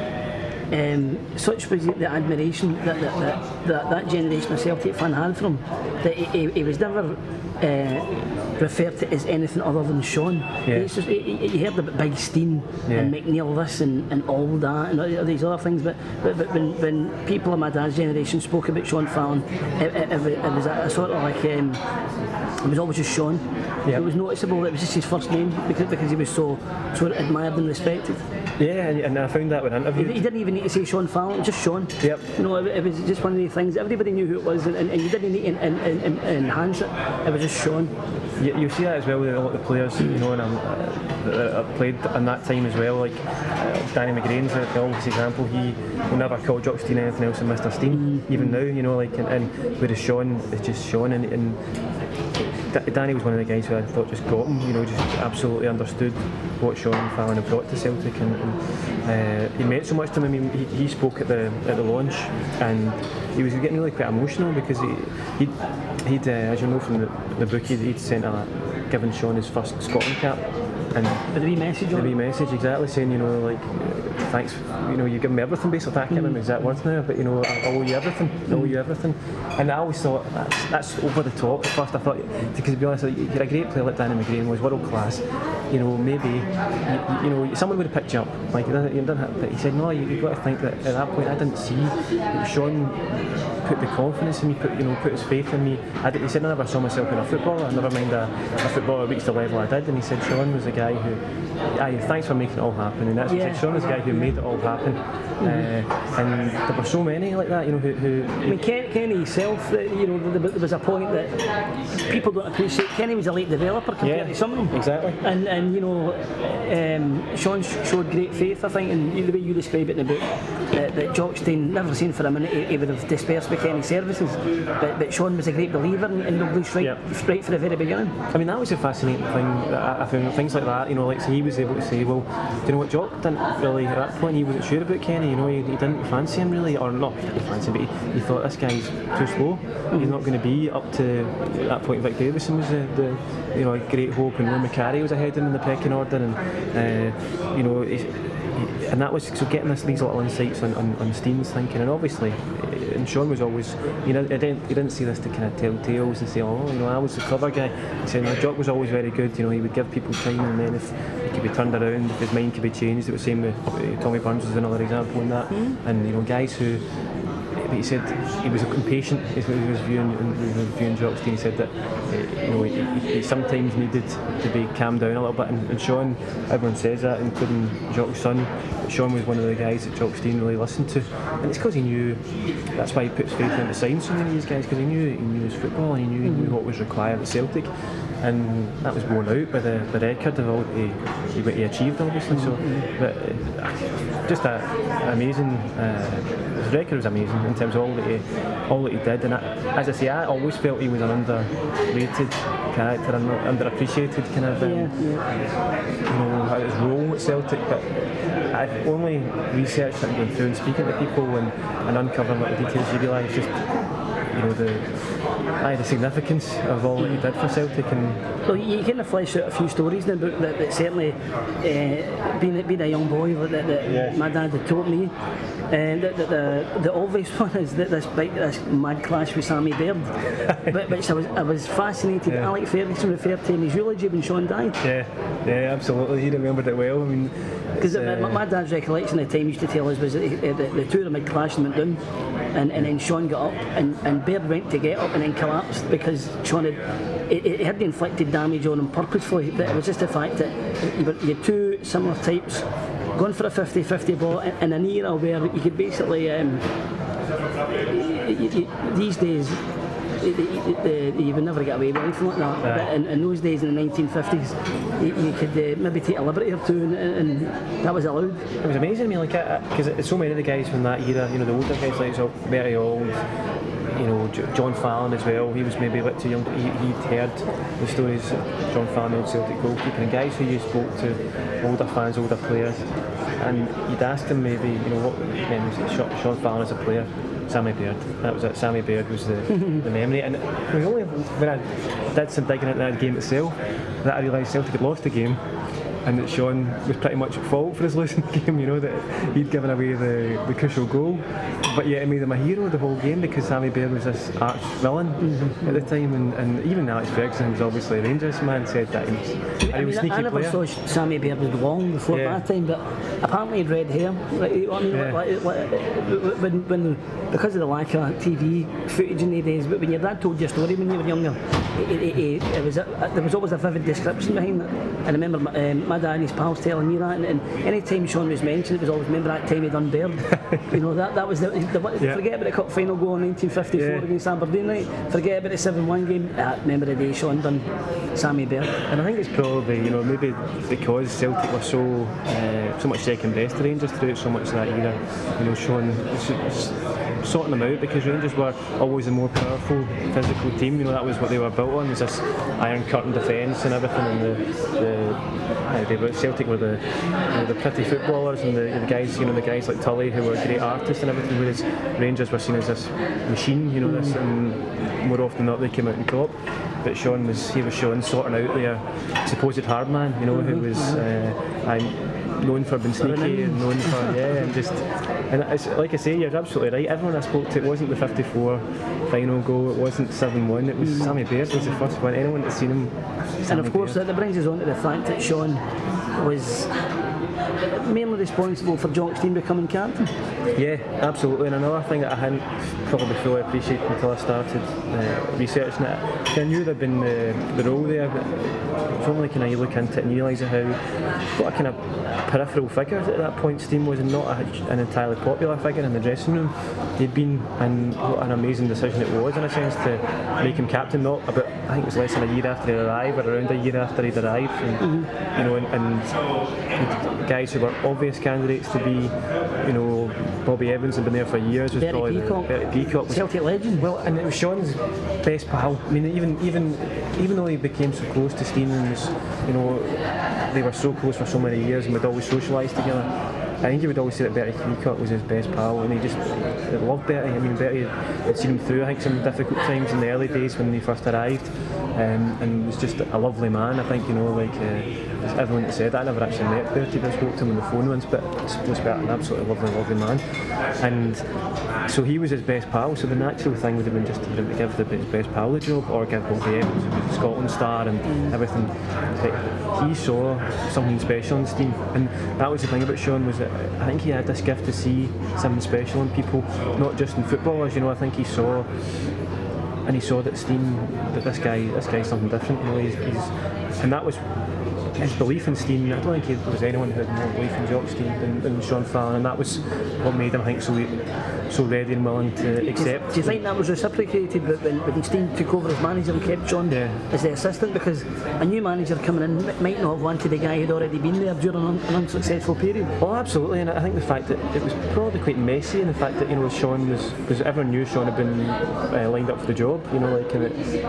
such was the admiration that generation of Celtic fan had for him, that he was never refer to as anything other than Sean. You heard about Big Steen and McNeil this and all that and these other things, but when people of my dad's generation spoke about Sean Fallon, it was a sort of like it was always just Sean. It was noticeable that it was just his first name because he was so admired and respected. Yeah, and I found that when I interviewed. He didn't even need to say Sean Fallon, it was just Sean. Yep. You know, it was just one of the things, everybody knew who it was, and you didn't need to enhance it, it was just Sean. You see that as well with a lot of the players, you know, and that played in that time as well, like Danny McGrain's the obvious example. He will never call Jock Stein anything else than Mr. Stein, even now, you know, like, and whereas Sean is just Sean, and Danny was one of the guys who I thought just got him, you know, just absolutely understood what Sean Fallon had brought to Celtic, and he meant so much to him. I mean, he spoke at the launch, and he was getting really quite emotional because he'd as you know from the book, he'd sent given Sean his first Scotland cap, and the wee message on the wee message, exactly, saying, you know, like, thanks, you know, you've given me everything, basically. I can't remember exact words now, but, you know, I owe you everything, I owe you everything. And I always thought that's over the top. At first I thought, because to be honest, you're a great player like Danny McGrain was, world class, you know, maybe you know, someone would have picked you up, like, you didn't have, but he said, no, you've got to think that at that point I didn't see Sean put the confidence in me, put his faith in me. He said, I never saw myself in a footballer, never mind a footballer reached the level I did, and he said Sean was the guy who, thanks for making it all happen, and that's what he said, Sean was the guy who made it all happen. And there were so many like that, you know, who I mean, Kenny himself, you know, there was a point that people don't appreciate. Kenny was a late developer compared to some of them. Exactly. And you know, Sean showed great faith, I think, and the way you describe it in the book, that Jock Stein, never seen for a minute he would have dispersed with Kenny's services, but Sean was a great believer in Douglas right from the very beginning. I mean, that was a fascinating thing that I found, things like that, you know, like, so he was able to say, well, do you know what, Jock didn't really, at that point he wasn't sure about Kenny, you know, he didn't fancy him really, or not fancy, but he thought, this guy's too slow, he's not going to be up to, at that point Vic Davison was the you know, a great hope, and Ron McCarry was ahead of him in the pecking order, and you know, and that was, so getting these little insights on Stein's thinking, and obviously, and Sean was always, you know, he didn't see this to kind of tell tales and say, oh, you know, I was the clever guy. He said, no, Jock was always very good, you know, he would give people time, and then if he could be turned around, if his mind could be changed. It was the same with Tommy Burns was another example in that, and, you know, guys who, but he said he was impatient. He was viewing Jock Stein. He said that you know, he sometimes needed to be calmed down a little bit. And Sean, everyone says that, including Jock's son. Sean was one of the guys that Jock Stein really listened to, and it's because he knew. That's why he puts faith in to sign so many of these guys, because he knew his football, and he knew what was required at Celtic. And that was borne out by the record of all that he achieved, obviously. So, but just an amazing. His record was amazing in terms of all that he did. And as I say, I always felt he was an underrated character, and underappreciated kind of, you know, his role at Celtic. But I've only researched it and gone through and speaking to people and uncovering little details. You realise just, you know, the significance of all that he did for Celtic. And well, you kind of flesh out a few stories in the book that certainly, being a young boy, that my dad had told me. And the obvious one is that this mad clash with Sammy Baird, which I was fascinated. Alec Ferguson referred to in his eulogy when Sean died. Yeah, absolutely. He remembered it well. I mean, because my dad's recollection at the time used to tell us was that the two of them had clashed and went down, and then Sean got up, and Baird went to get up and then collapsed because Sean had inflicted damage on him purposefully. But it was just the fact that you had two similar types going for a 50-50 ball in an era where you could basically these days you would never get away with anything like that. But in those days, in the 1950s, you could maybe take a liberty or two, and that was allowed. It was amazing to me, like, because so many of the guys from that era, you know, the older guys like Bertie Auld, you know, John Fallon as well, he was maybe a bit too young, but he'd heard the stories of John Fallon, the old Celtic goalkeeper, and guys who you spoke to, older fans, older players, and you'd ask them maybe, you know, what memories, Sean Fallon as a player, Sammy Baird, that was it, Sammy Baird was the memory, and it was only when did some digging into that game itself, that I realised Celtic had lost the game, and that Sean was pretty much at fault for his losing the game, you know, that he'd given away the crucial goal, but yet it made him a hero the whole game because Sammy Baird was this arch villain at the time, and even Alex Ferguson, who's obviously a Rangers man, said that he was a sneaky I never player. saw Sammy Baird was long before that time, but apparently he had red hair. Because of the lack of TV footage in the days, but when your dad told your story when you were younger, there was always a vivid description behind it. And I remember my dad and his pals telling me that, and any time Sean was mentioned, it was always, remember that time he done Baird? You know, that was forget about the cup final goal in 1954 against Aberdeen, right? Forget about the 7-1 game. Remember the day Sean done Sammy Baird. And I think it's probably, you know, maybe because Celtic were so much second best to Rangers throughout so much of that era, you know, Sean sorting them out, because Rangers were always a more powerful physical team, you know, that was what they were built on, was this iron curtain defence and everything, and Celtic were the pretty footballers and the guys, you know, the guys like Tully who were great artists and everything, whereas Rangers were seen as this machine, you know, this, and more often than not they came out on top. But Sean was sorting out their supposed hard man, you know, who was known for being sneaky and known for and it's, like I say, you're absolutely right. Everyone I spoke to, it wasn't the 54 final goal, it wasn't 7-1, it was Sammy Baird was the first one. Anyone that's seen him, and of course that brings us on to the fact that Sean was mainly responsible for Jock Stein becoming captain. Yeah, absolutely. And another thing that I hadn't probably fully appreciated until I started researching it, I knew there'd been the role there, but it's only kind of you look into it and realise how what a kind of peripheral figure at that point Stein was, and not an entirely popular figure in the dressing room he'd been, and what an amazing decision it was in a sense to make him captain. Not about, I think it was less than a year after he'd arrived, or around a year after he'd arrived, and you know, and guys who were obvious candidates to be, you know, Bobby Evans had been there for years, was Bertie Peacock, Celtic legend. Well, and it was Sean's best pal. I mean, even though he became so close to Stein, and was, you know, they were so close for so many years and would always socialise together, I think he would always say that Bertie Peacock was his best pal, and he loved Bertie. I mean, Bertie had seen him through, I think, some difficult times in the early days when he first arrived, and was just a lovely man. I think, you know, like everyone that said that, I never actually met Bertie, but I spoke to him on the phone once, but I suppose Bertie, an absolutely lovely man, and so he was his best pal, so the natural thing would have been just to give his best pal the job, or give Bobby Evans, who was a Scotland star and everything. But he saw something special in Stein, and that was the thing about Sean, was that I think he had this gift to see something special in people, not just in footballers, you know. I think he saw that Stein, that this guy's something different, you know, he's and that was his belief in Stein. I don't think there was anyone who had more belief in Jock Stein than Sean Fallon, and that was what made him, I think, so ready and willing to accept. Do you think that was reciprocated when Stein took over as manager and kept Sean as the assistant? Because a new manager coming in might not have wanted a guy who'd already been there during an unsuccessful period. Oh, absolutely, and I think the fact that it was probably quite messy, and the fact that, you know, Sean was everyone knew Sean had been lined up for the job, you know, like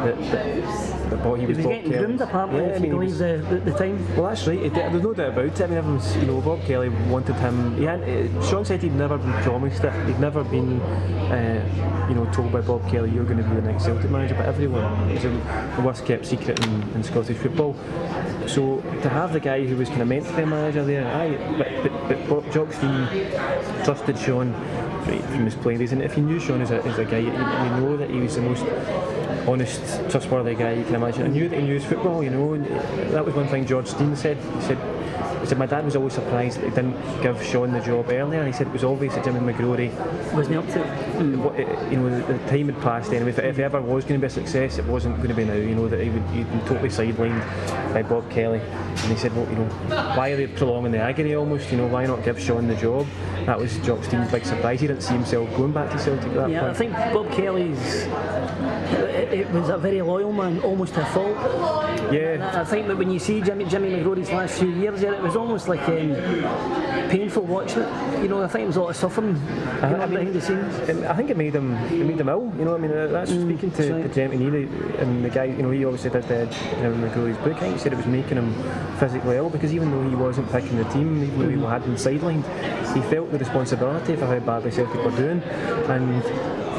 he was getting groomed apparently, if you believe the time. Well, that's right. There's no doubt about it. I mean, everyone's, you know, Bob Kelly wanted him. Sean said he'd never been promised it. He'd never been, you know, told by Bob Kelly, you're going to be the next Celtic manager. But everyone, it was the worst kept secret in Scottish football. So to have the guy who was kind of meant to be a manager there, but Jock Stein trusted Sean from his playing days, and if you knew Sean as a guy, you know that he was the most honest, trustworthy guy you can imagine. I knew that he knew his football, you know, and that was one thing George Stein said. He said my dad was always surprised that he didn't give Sean the job earlier, and he said it was obvious that Jimmy McGrory wasn't up to it. You know, the time had passed anyway. If he ever was going to be a success, it wasn't going to be now, you know, that he'd been totally sidelined by Bob Kelly. And he said, well, you know, why are they prolonging the agony almost, you know, why not give Sean the job? That was Jock Stein's big surprise. He didn't see himself going back to Celtic at that point. I think Bob Kelly's it was a very loyal man, almost to a fault. Yeah. And I think that when you see Jimmy McGrory's last few years, it was almost like painful watching it. You know, I think there was a lot of suffering behind the scenes. I think it made him ill. You know, I mean, that's speaking to Jimmy Neely, and the guy. You know, he obviously did Jimmy McGrory's book. I think he said it was making him physically ill, because even though he wasn't picking the team, even though he had been sidelined, he felt the responsibility for how badly Celtic were doing, and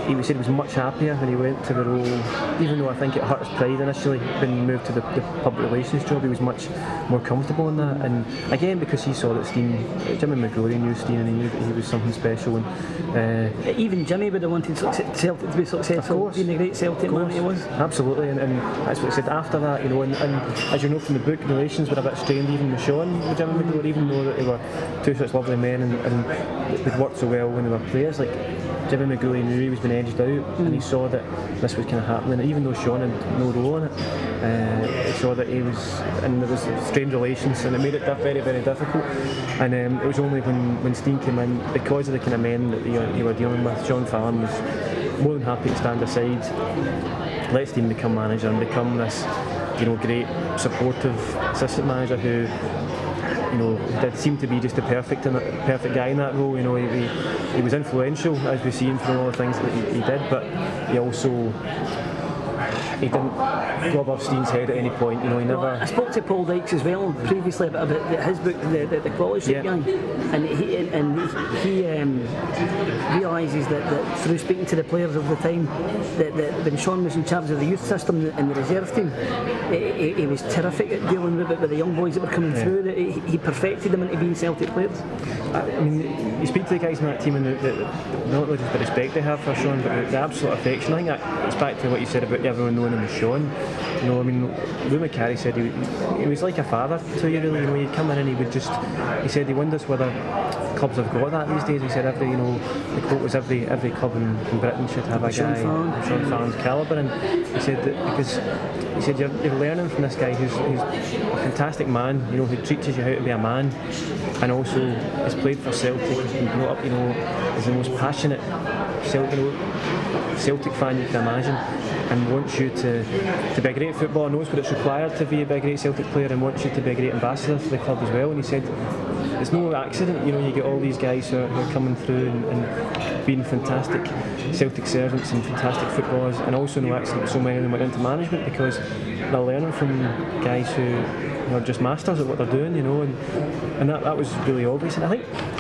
he said he was much happier when he went to the role, even though I think it hurt his pride initially when he moved to the public relations job. He was much more comfortable in that, and again because he saw that Jimmy McGrory knew Stein, and he knew that he was something special. And even Jimmy would have wanted Celtic to be successful, being the great Celtic man he was. Absolutely, and that's what he said after that, you know, and as you know from the book, relations were a bit strained even with Sean, with Jimmy McGrory, even though that they were two such lovely men and they'd worked so well when they were players. Like Jimmy McGrory knew he was being edged out, and he saw that this was kind of happening, even though Sean had no role in it. He saw that he was, and there was strained relations, and it made it very, very difficult. And it was only when Stein came in, because of the kind of men that you were dealing with, Sean Fallon was more than happy to stand aside, let Stein become manager and become this, you know, great supportive assistant manager who, you know, did seem to be just the perfect guy in that role. You know, he was influential, as we've seen from all the things that he did, but he didn't go above Stein's head at any point. You know, he never. Well, I spoke to Paul Dykes as well previously about his book, the Quality Street Gang, and he realises that through speaking to the players of the time, that when Sean was in charge of the youth system and the reserve team, he was terrific at dealing with the young boys that were coming through. That he perfected them into being Celtic players. I mean, you speak to the guys in that team, and not only just the respect they have for Sean, but the absolute affection. I think that goes back to what you said about everyone knowing him as Sean. You know, I mean, Lou McCarry said he was like a father to you, really. You know, he'd come in and he said he wonders whether clubs have got that these days. He said the quote was every club in Britain should have a guy of Sean Fallon's calibre, and he said that because he said you're learning from this guy who's a fantastic man, you know, who teaches you how to be a man, and also has played for Celtic, has been brought up, you know, is the most passionate Celtic fan you can imagine, and wants you to be a great footballer, knows what it's required to be a great Celtic player, and wants you to be a great ambassador for the club as well. And he said it's no accident, you know, you get all these guys who are coming through and being fantastic Celtic servants and fantastic footballers, and also no accident so many of them went into management, because they're learning from guys who are just masters at what they're doing, you know, and that was really obvious. And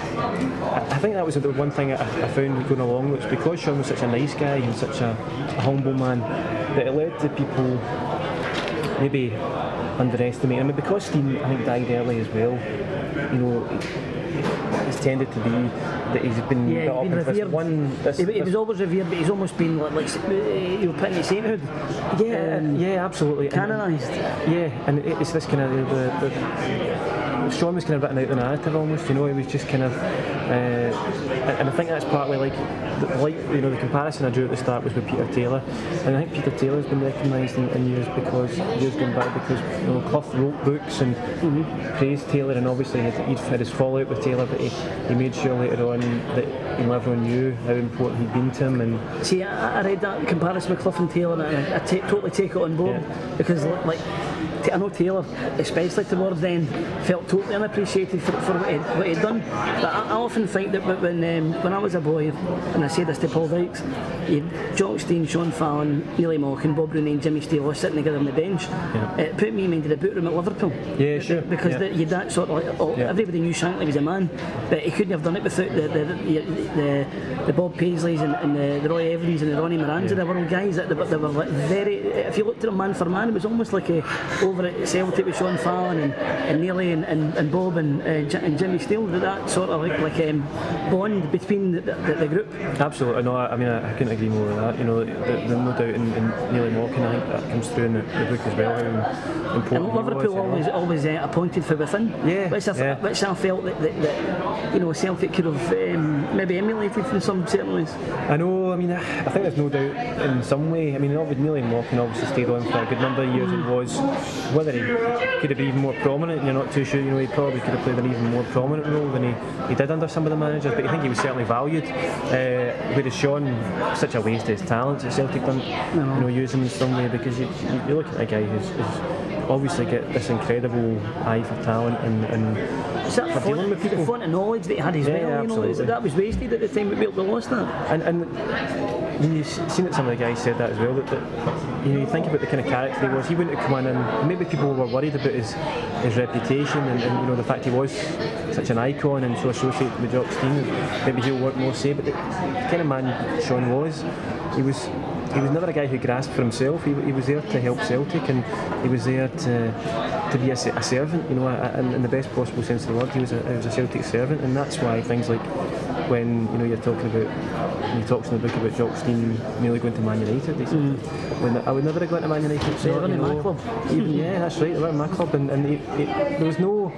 I think that was the one thing I found going along with it, because Sean was such a nice guy and such a humble man, that it led to people maybe underestimating him. I mean, because Stein, I think, died early as well, you know, it's tended to be that he's been built up into this one. He was always revered, but he's almost been like you know, put in the sainthood. Yeah, absolutely. Canonised. And it's this kind of Sean was kind of written out the narrative almost, you know. He was just kind of, and I think that's partly like you know, the comparison I drew at the start was with Peter Taylor, and I think Peter Taylor's been recognised in years gone by because, you know, Clough wrote books and praised Taylor, and obviously he'd had his fallout with Taylor, but he made sure later on that, you know, everyone knew how important he'd been to him. And see, I read that comparison with Clough and Taylor, and I totally take it on board, because like, I know Taylor, especially towards the end, felt totally unappreciated for what he'd done. But I often think that when I was a boy, and I say this to Paul Dykes, you had Jock Stein, Sean Fallon, Neil Mock, Bob Rooney and Jimmy Steele all sitting together on the bench. It put me into the boot room at Liverpool. Yeah, sure. Because you had that sort of everybody knew Shankly was a man, but he couldn't have done it without the Bob Paisleys and the Roy Evans and the Ronnie Morans of the world, guys that they were like very. If you looked at them man for man, it was almost like over at Celtic with Sean Fallon and Nearly and Bob and Jimmy Steele, that sort of like bond between the group. Absolutely, no. I mean, I couldn't agree more with that. You know, there's no doubt in Nearly Morecambe, I think that comes through in the book as well. How important. And Liverpool always appointed from within. Which I felt that you know, Celtic could have maybe emulated in some certain ways. I know. I mean, I think there's no doubt in some way. I mean, Nearly Morecambe obviously stayed on for a good number of years and was, whether he could have been even more prominent, and you're not too sure. You know, he probably could have played an even more prominent role than he did under some of the managers, but I think he was certainly valued. Whereas Sean, such a waste of his talents at Celtic, didn't you know, use him in some way, because you look at a guy who's obviously got this incredible eye for talent and It's that dealing with people. The font of knowledge that he had as well, you know, that was wasted at the time we lost that. And you've seen that some of the guys said that as well, that you know, you think about the kind of character he was, he wouldn't have come in and maybe people were worried about his reputation and you know, the fact he was such an icon and so associated with Jock Stein, maybe he'll want more say, but the kind of man Sean was, he was never a guy who grasped for himself. He was there to help Celtic, and he was there to be a servant, you know, in the best possible sense of the word. He was a Celtic servant, and that's why things like when, you know, you're talking about, when he talks in the book about Jock Stein nearly going to Man United, he said, I would never have gone to Man United. So, in my club. Yeah, that's right, they were in my club, and there was no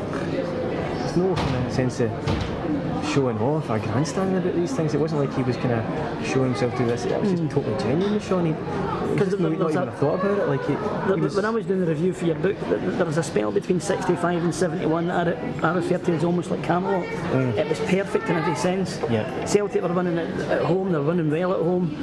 kind of sense of showing off or grandstanding about these things. It wasn't like he was kind of showing himself to this. It was just totally genuine, Sean. Because not even thought about it. When I was doing the review for your book, there was a spell between 65 and 71 that I referred to as almost like Camelot. It was perfect in every sense. Yeah. Celtic were winning at home, they were winning well at home.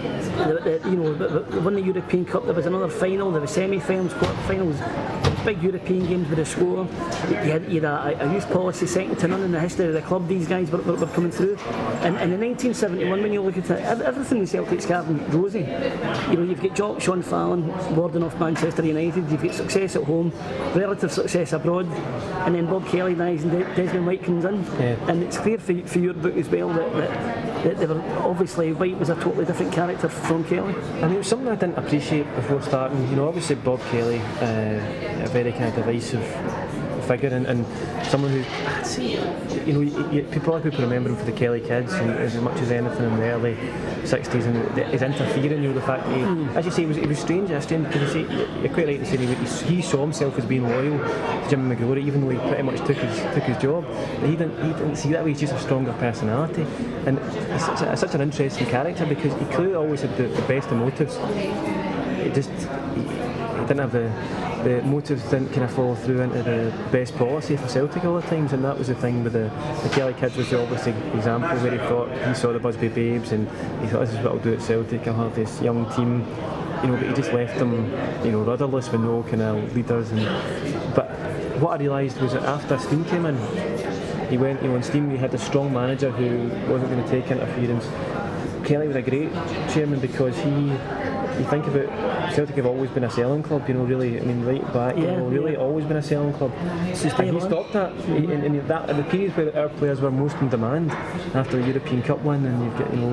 They won the European Cup, there was another final, there was semi-finals, quarter-finals. Big European games with a score. You had a youth policy second to none in the history of the club. These guys were coming through. And in 1971, when you look at it, everything in Celtic's garden rosy. You know, you've got Sean Fallon, warding off Manchester United. You've got success at home, relative success abroad, and then Bob Kelly dies and Desmond White comes in. Yeah. And it's clear for your book as well that they were obviously, White was a totally different character from Kelly. And it was something I didn't appreciate before starting. You know, obviously Bob Kelly, a very kind of divisive figure and someone who, you know, people remember him for the Kelly Kids and as much as anything in the early 60s and his interfering, you know, the fact that he, as you say, it was strange because you're quite right to say he saw himself as being loyal to Jimmy McGrory, even though he pretty much took his job. But he didn't see that way. He's just a stronger personality, and he's such an interesting character because he clearly always had the best of motives. He didn't have the motives didn't kind of follow through into the best policy for Celtic all the times, and that was the thing with the Kelly Kids was the obvious example where he saw the Busby Babes and he thought, this is what I'll do at Celtic, I'll have this young team, you know, but he just left them, you know, rudderless with no kind of leaders. But what I realised was that after Stein came in, he went, you know, in Stein we had a strong manager who wasn't going to take interference. Kelly was a great chairman because you think about Celtic have always been a selling club, you know, really, I mean, right back, you know, really always been a selling club. And he stopped that. And that at the period where our players were most in demand after the European Cup win, and you've got,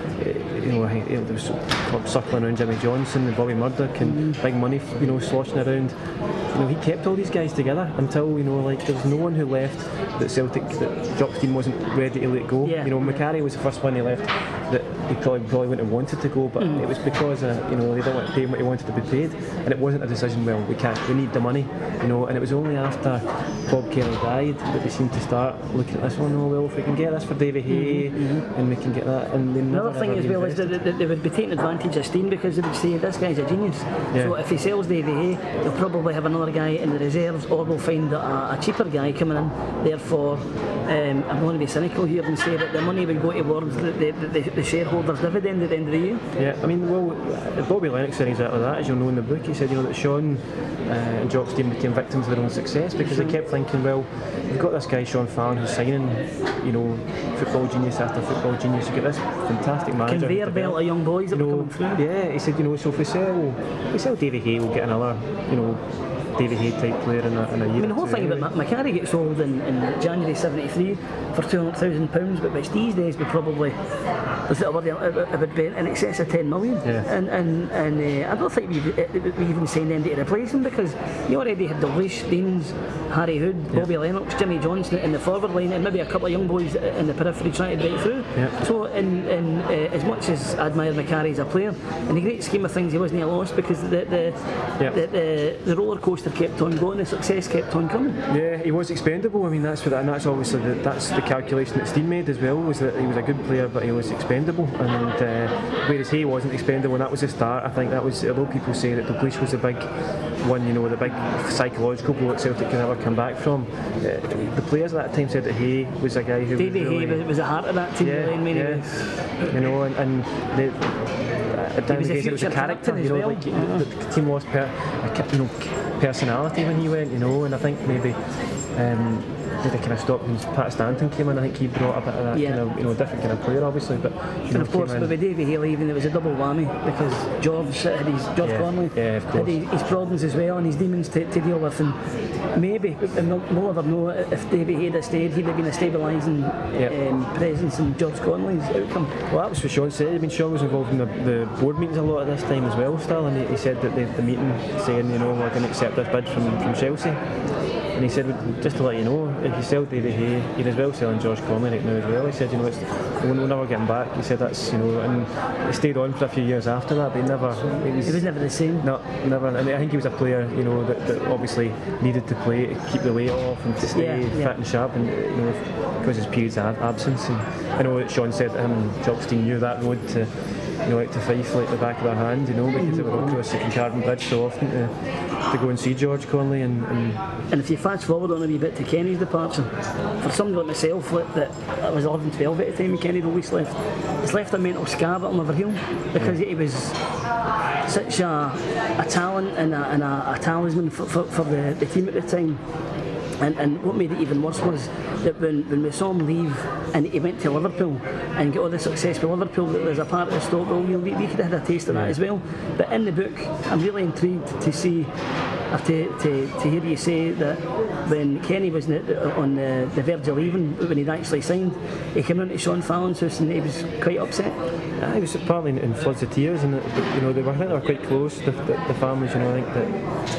there was clubs circling around Jimmy Johnson and Bobby Murdoch and big money, you know, sloshing around. You know, he kept all these guys together until, you know, like there was no one who left that Jock Stein wasn't ready to let go. Yeah. You know, Macari was the first one he left that he probably wouldn't have wanted to go, but it was because you know, they didn't want to pay him what he wanted to be paid, and it wasn't a decision, well, we need the money, you know. And it was only after Bob Kelly died that they seemed to start looking at this one, oh well, if we can get this for Davy Hay and we can get that, and they never. Another thing as well is that they would be taking advantage of Stein because they would say this guy's a genius. Yeah. So if he sells Davy Hay, they'll probably have another guy in the reserves, or we'll find a cheaper guy coming in. Therefore, I'm going to be cynical here and say that the money would go towards the shareholders' dividend at the end of the year. Yeah, I mean, well, Bobby Lennox said exactly that, as you'll know in the book. He said, you know, that Sean and Jock Stein became victims of their own success because they kept thinking, well, we've got this guy Sean Fallon who's signing, you know, football genius after football genius. You get this fantastic manager. Conveyor belt of young boys that were coming through. Yeah, he said, you know, so if we sell Davy Hay, we'll get another, you know, Davy Hay type player in a year. I mean, the whole thing about Macari gets sold in January '73 for £200,000, but which these days would probably, it would be in excess of 10 million. Yeah. And I don't think we even signed anybody to replace him because you already had Dalglish, Deans, Harry Hood, Bobby Lennox, Jimmy Johnson in the forward line, and maybe a couple of young boys in the periphery trying to break through. Yeah. So, as much as I admire Macari as a player, in the great scheme of things, he wasn't a loss because the roller coaster kept on going, the success kept on coming. Yeah, he was expendable. I mean, that's obviously that's the calculation that Stein made as well, was that he was a good player but he was expendable, and whereas he wasn't expendable, and that was the start. I think that was, although people say that Dalglish was the big one, you know, the big psychological blow that Celtic can never come back from, the players at that time said that Hay was a guy who Davy Hay was the heart of that team, in many ways. You know, and it was a character, you know, like the team lost personality when he went, you know, and I think maybe Did it kind of stop when Pat Stanton came in? I think he brought a bit of that kind of, different kind of player, obviously. But and of course, with Davy Hay leaving, it was a double whammy because George Conley had his problems as well and his demons to deal with. And maybe, and we'll never know, if Davy Hay had stayed, he'd have been a stabilising presence in George Conley's outcome. Well, that was what Sean said. I mean, Sean was involved in the board meetings a lot at this time as well, still, and he said that the meeting saying, we're going to accept this bid from Chelsea. And he said, just to let you know, if you sell Davy Hay, you're as well selling George Conley right now as well. He said, we'll never get him back. He said that's, and he stayed on for a few years after that, but he was never the same. No, never. And I think he was a player, that obviously needed to play to keep the weight off and to stay fit and sharp, and because his periods of absence. And I know that Sean said that him and Jockstein knew that road to out to Fife like the back of their hand, because they were all across the Kincardine Bridge so often to go and see George Conley. And if you fast forward on a wee bit to Kenny's departure, for somebody like myself that I was 11, 12 at the time when Kenny Dalglish left, it's left a mental scar that I'll never heal, because he was such a talent and a talisman for the team at the time. And what made it even worse was that when we saw him leave and he went to Liverpool and get all the success with Liverpool, that there's a part of the stock, we could have had a taste of that as well. But in the book, I'm really intrigued to see, to hear you say that when Kenny was on the verge of leaving, when he'd actually signed, he came into Sean Fallon's house and he was quite upset. He was partly in floods of tears, and they were quite close, the families. I think that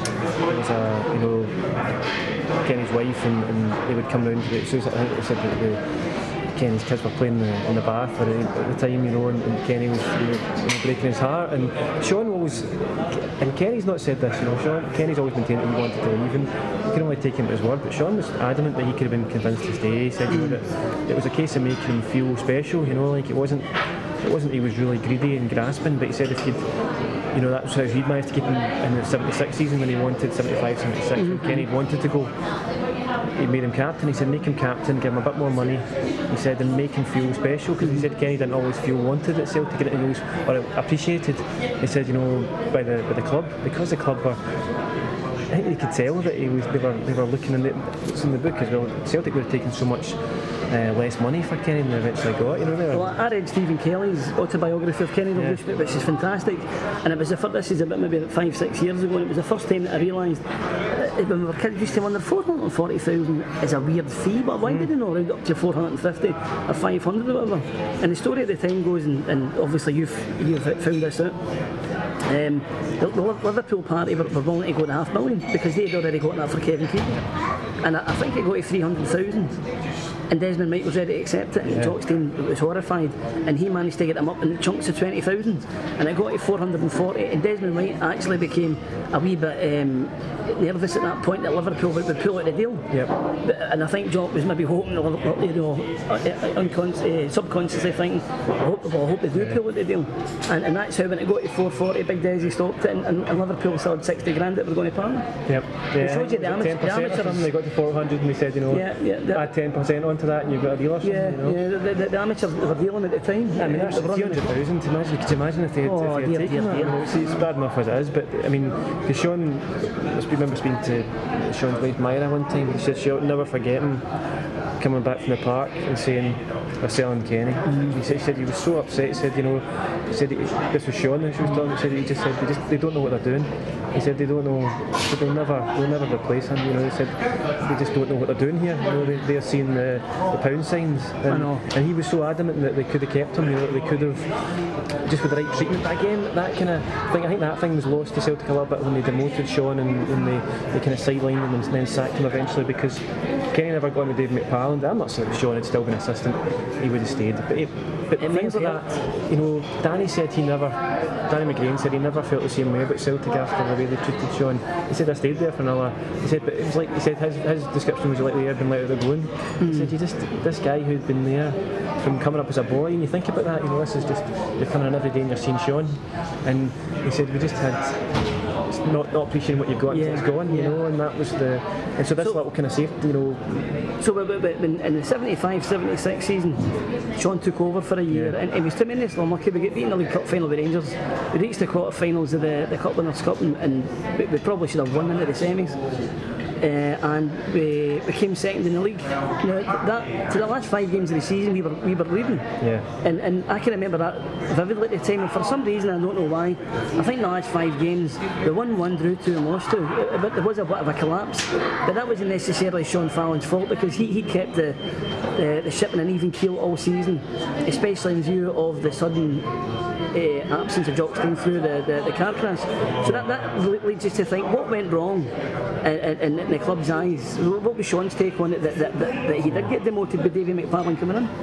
there was Kenny's wife, and they would come round to the. So I think they said that Kenny's kids were playing in the bath at the time, and Kenny was breaking his heart. And Sean always, and Kenny's not said this, Kenny's always maintained that he wanted to leave, and you can only take him at his word. But Sean was adamant that he could have been convinced to stay. He said that it was a case of making him feel special, like it wasn't he was really greedy and grasping, but he said if you'd. That was how he'd managed to keep him in the 76 season when he wanted 75, 76. When Kenny wanted to go, he made him captain. He said make him captain, give him a bit more money. He said and make him feel special, because he said Kenny didn't always feel wanted at Celtic or appreciated. He said by the club, because the club were. I think they could tell that they were looking in the book as well. Celtic would have taken so much less money for Kenny than they eventually got. Well, I read Stephen Kelly's autobiography of Kenny Dalglish, which is fantastic, and it was this is about maybe 5-6 years ago, and it was the first time that I realised when we were kids, used to wonder 440,000 is a weird fee, but why did they not round up to 450 or 500 or whatever? And the story at the time goes, and obviously you've found this out. The Liverpool party were willing to go to $500,000 because they had already got that for Kevin Keegan, and I think it got to 300,000. And Desmond Michael was ready to accept it, and Jockstein was horrified, and he managed to get them up in chunks of 20,000, and it got to 440, and Desmond Wright actually became a wee bit nervous at that point that Liverpool would pull out the deal. And I think Jock was maybe hoping, subconsciously thinking, I hope they do pull out the deal, and that's how when it got to 440, Big Desi stopped it, and Liverpool still had 60 grand that were going to pay. It showed you the amateur. They got to 400 and they said, add 10% onto that and you've got a deal or something. The amateurs were dealing at the time. I mean, that's 300,000. Could you imagine if they had taken that? It's bad enough as it is, but I mean, because Sean, I remember speaking to Sean's wife Myra one time. He said she'll never forget him coming back from the park and saying we're selling Kenny. He said he was so upset. He said this was Sean that she was talking. He said he just said they don't know what they're doing. He said they don't know. They'll never replace him. He said they just don't know what they're doing here. They're seeing the pound signs, and he was so adamant that they could have kept him. They could have just with the right treatment. But again, that kind of thing. I think that thing was lost to Celtic a little bit when they demoted Sean and they kind of sidelined him and then sacked him eventually because Kenny never got on with Dave McParland. I'm not saying if Sean had still been assistant, he would have stayed. But things like that, Danny McGrain said he never felt the same way about Celtic after the way they treated Sean. He said I stayed there for another. He said, but it was like his description was like the air being let out of the balloon. He said, this guy who'd been there from coming up as a boy, and you think about that, this is just you're coming in every day and you're seeing Sean, and he said we just had. Not appreciating what you've got until it's gone, and that was and so this little kind of safety, So when in the 75-76 season, Sean took over for a year, and it was tremendously unlucky. We got beaten in the League Cup final with Rangers. We reached the quarter-finals of the Cup Winners' Cup, and we probably should have won into the semis. and we came second in the league. That to the last 5 games of the season we were leading. Yeah. And I can remember that vividly at the time, and for some reason I don't know why, I think the last 5 games we won 1, drew 2 and lost 2. But there was a bit of a collapse, but that wasn't necessarily Sean Fallon's fault, because he kept the ship in an even keel all season, especially in view of the sudden absence of Jock Stein through the car crash. So that leads us to think, what went wrong in the club's eyes? What was Sean's take on it that he did get demoted with Davy McFarlane coming in?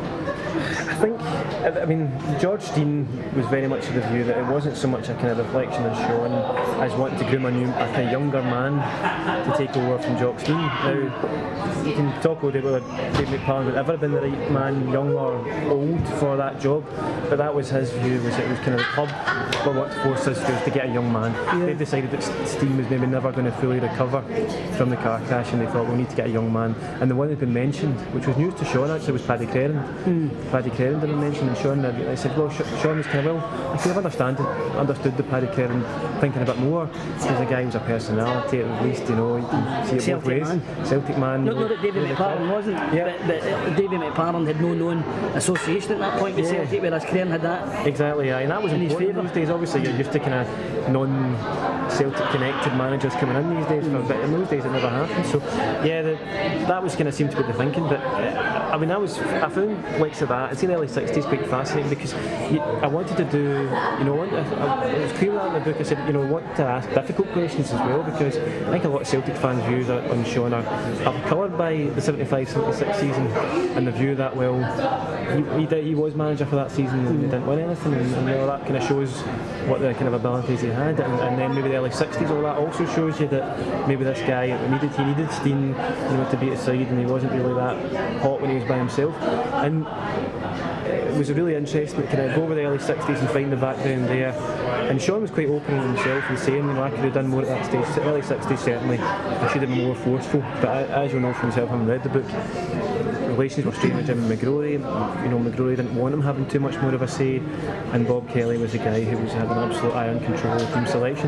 I mean, George Stein was very much of the view that it wasn't so much a kind of reflection on Sean as wanting to groom a kind of younger man to take over from Jock Stein. Now, you can talk all day about Dave McFarlane would ever have been the right man, young or old, for that job, but that was his view, was it was kind of the club were what forced us to get a young man. Yeah. They decided that Stein was maybe never going to fully recover from the car crash, and they thought we need to get a young man. And the one that had been mentioned, which was news to Sean actually, was Paddy Crerand. Paddy Crerand didn't mention, and Sean, I said, well, Sean was kind of, well, I could have understood the Paddy Crerand thinking a bit more. He's a guy who's a personality, at least, you know, you can see it Celtic both ways. Man. Celtic man. Not that David McFarlane wasn't, but David McFarlane had no known association at that point with Celtic, whereas Crerand had that. Exactly, and that was in his favour. Those days, obviously, you're used to kind of non-Celtic connected managers coming in these days, but in those days it never happened. So, yeah, that was kind of seemed to be the thinking. But I mean, I found likes of that. It's in the early 60s quite fascinating, because I wanted to do, you know, it was clear that in the book. I said, you know, I want to ask difficult questions as well, because I think a lot of Celtic fans' views on Sean are coloured by the 75-76 season and the view that, well, he was manager for that season and he didn't win anything, and you know, that kind of shows what the kind of abilities he had, and then maybe the early 60s, all that also shows you that maybe this guy he needed Stein, you know, to beat his side, and he wasn't really that hot when he was by himself. And it was really interesting to kind of go over the early 60s and find the background there. And Sean was quite open with himself and saying, you know, I could have done more at that stage. Early 60s certainly, I should have been more forceful. But as you'll know from himself, having read the book, relations were strained with Jim McGrory. You know, McGrory didn't want him having too much more of a say, and Bob Kelly was a guy who was having absolute iron control of team selection.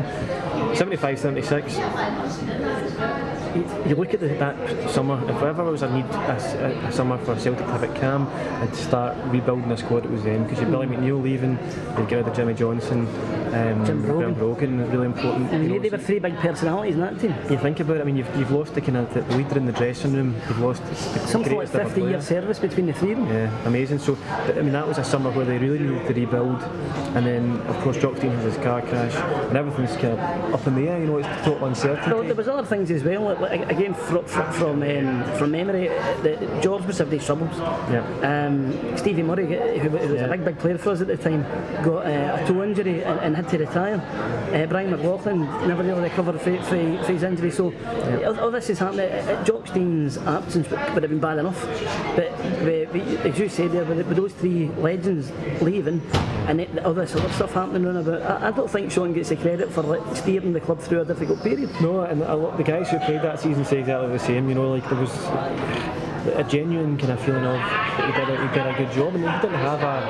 75-76. You look at that summer, if ever there was a need a summer for Celtic to have it calm and to start rebuilding the squad, it was then, because you've Billy McNeil leaving, you've got rid of Jimmy Johnson, Jim Brogan, really important. And they were 3 big personalities in that team. You think about it, I mean, you've lost the kind of the leader in the dressing room, you've lost something like 50-year service between the 3 of them. Yeah, amazing. So, I mean, that was a summer where they really needed to rebuild, and then, of course, Jock Stein has his car crash, and everything's kind of up in the air, you know, it's total uncertainty. Well, there was other things as well, again, from memory, George was having these troubles. Yeah. Stevie Murray, who was a big player for us at the time, got a toe injury and had to retire. Brian McLaughlin never really recovered from his injury, so all this is happening. Jock Stein's absence would have been bad enough, but as you said there, with those 3 legends leaving and all this other stuff happening around about, I don't think Sean gets the credit for steering the club through a difficult period. No, and a lot the guys who played that season say exactly the same. You know, like there was a genuine kind of feeling of that he did a good job, and he didn't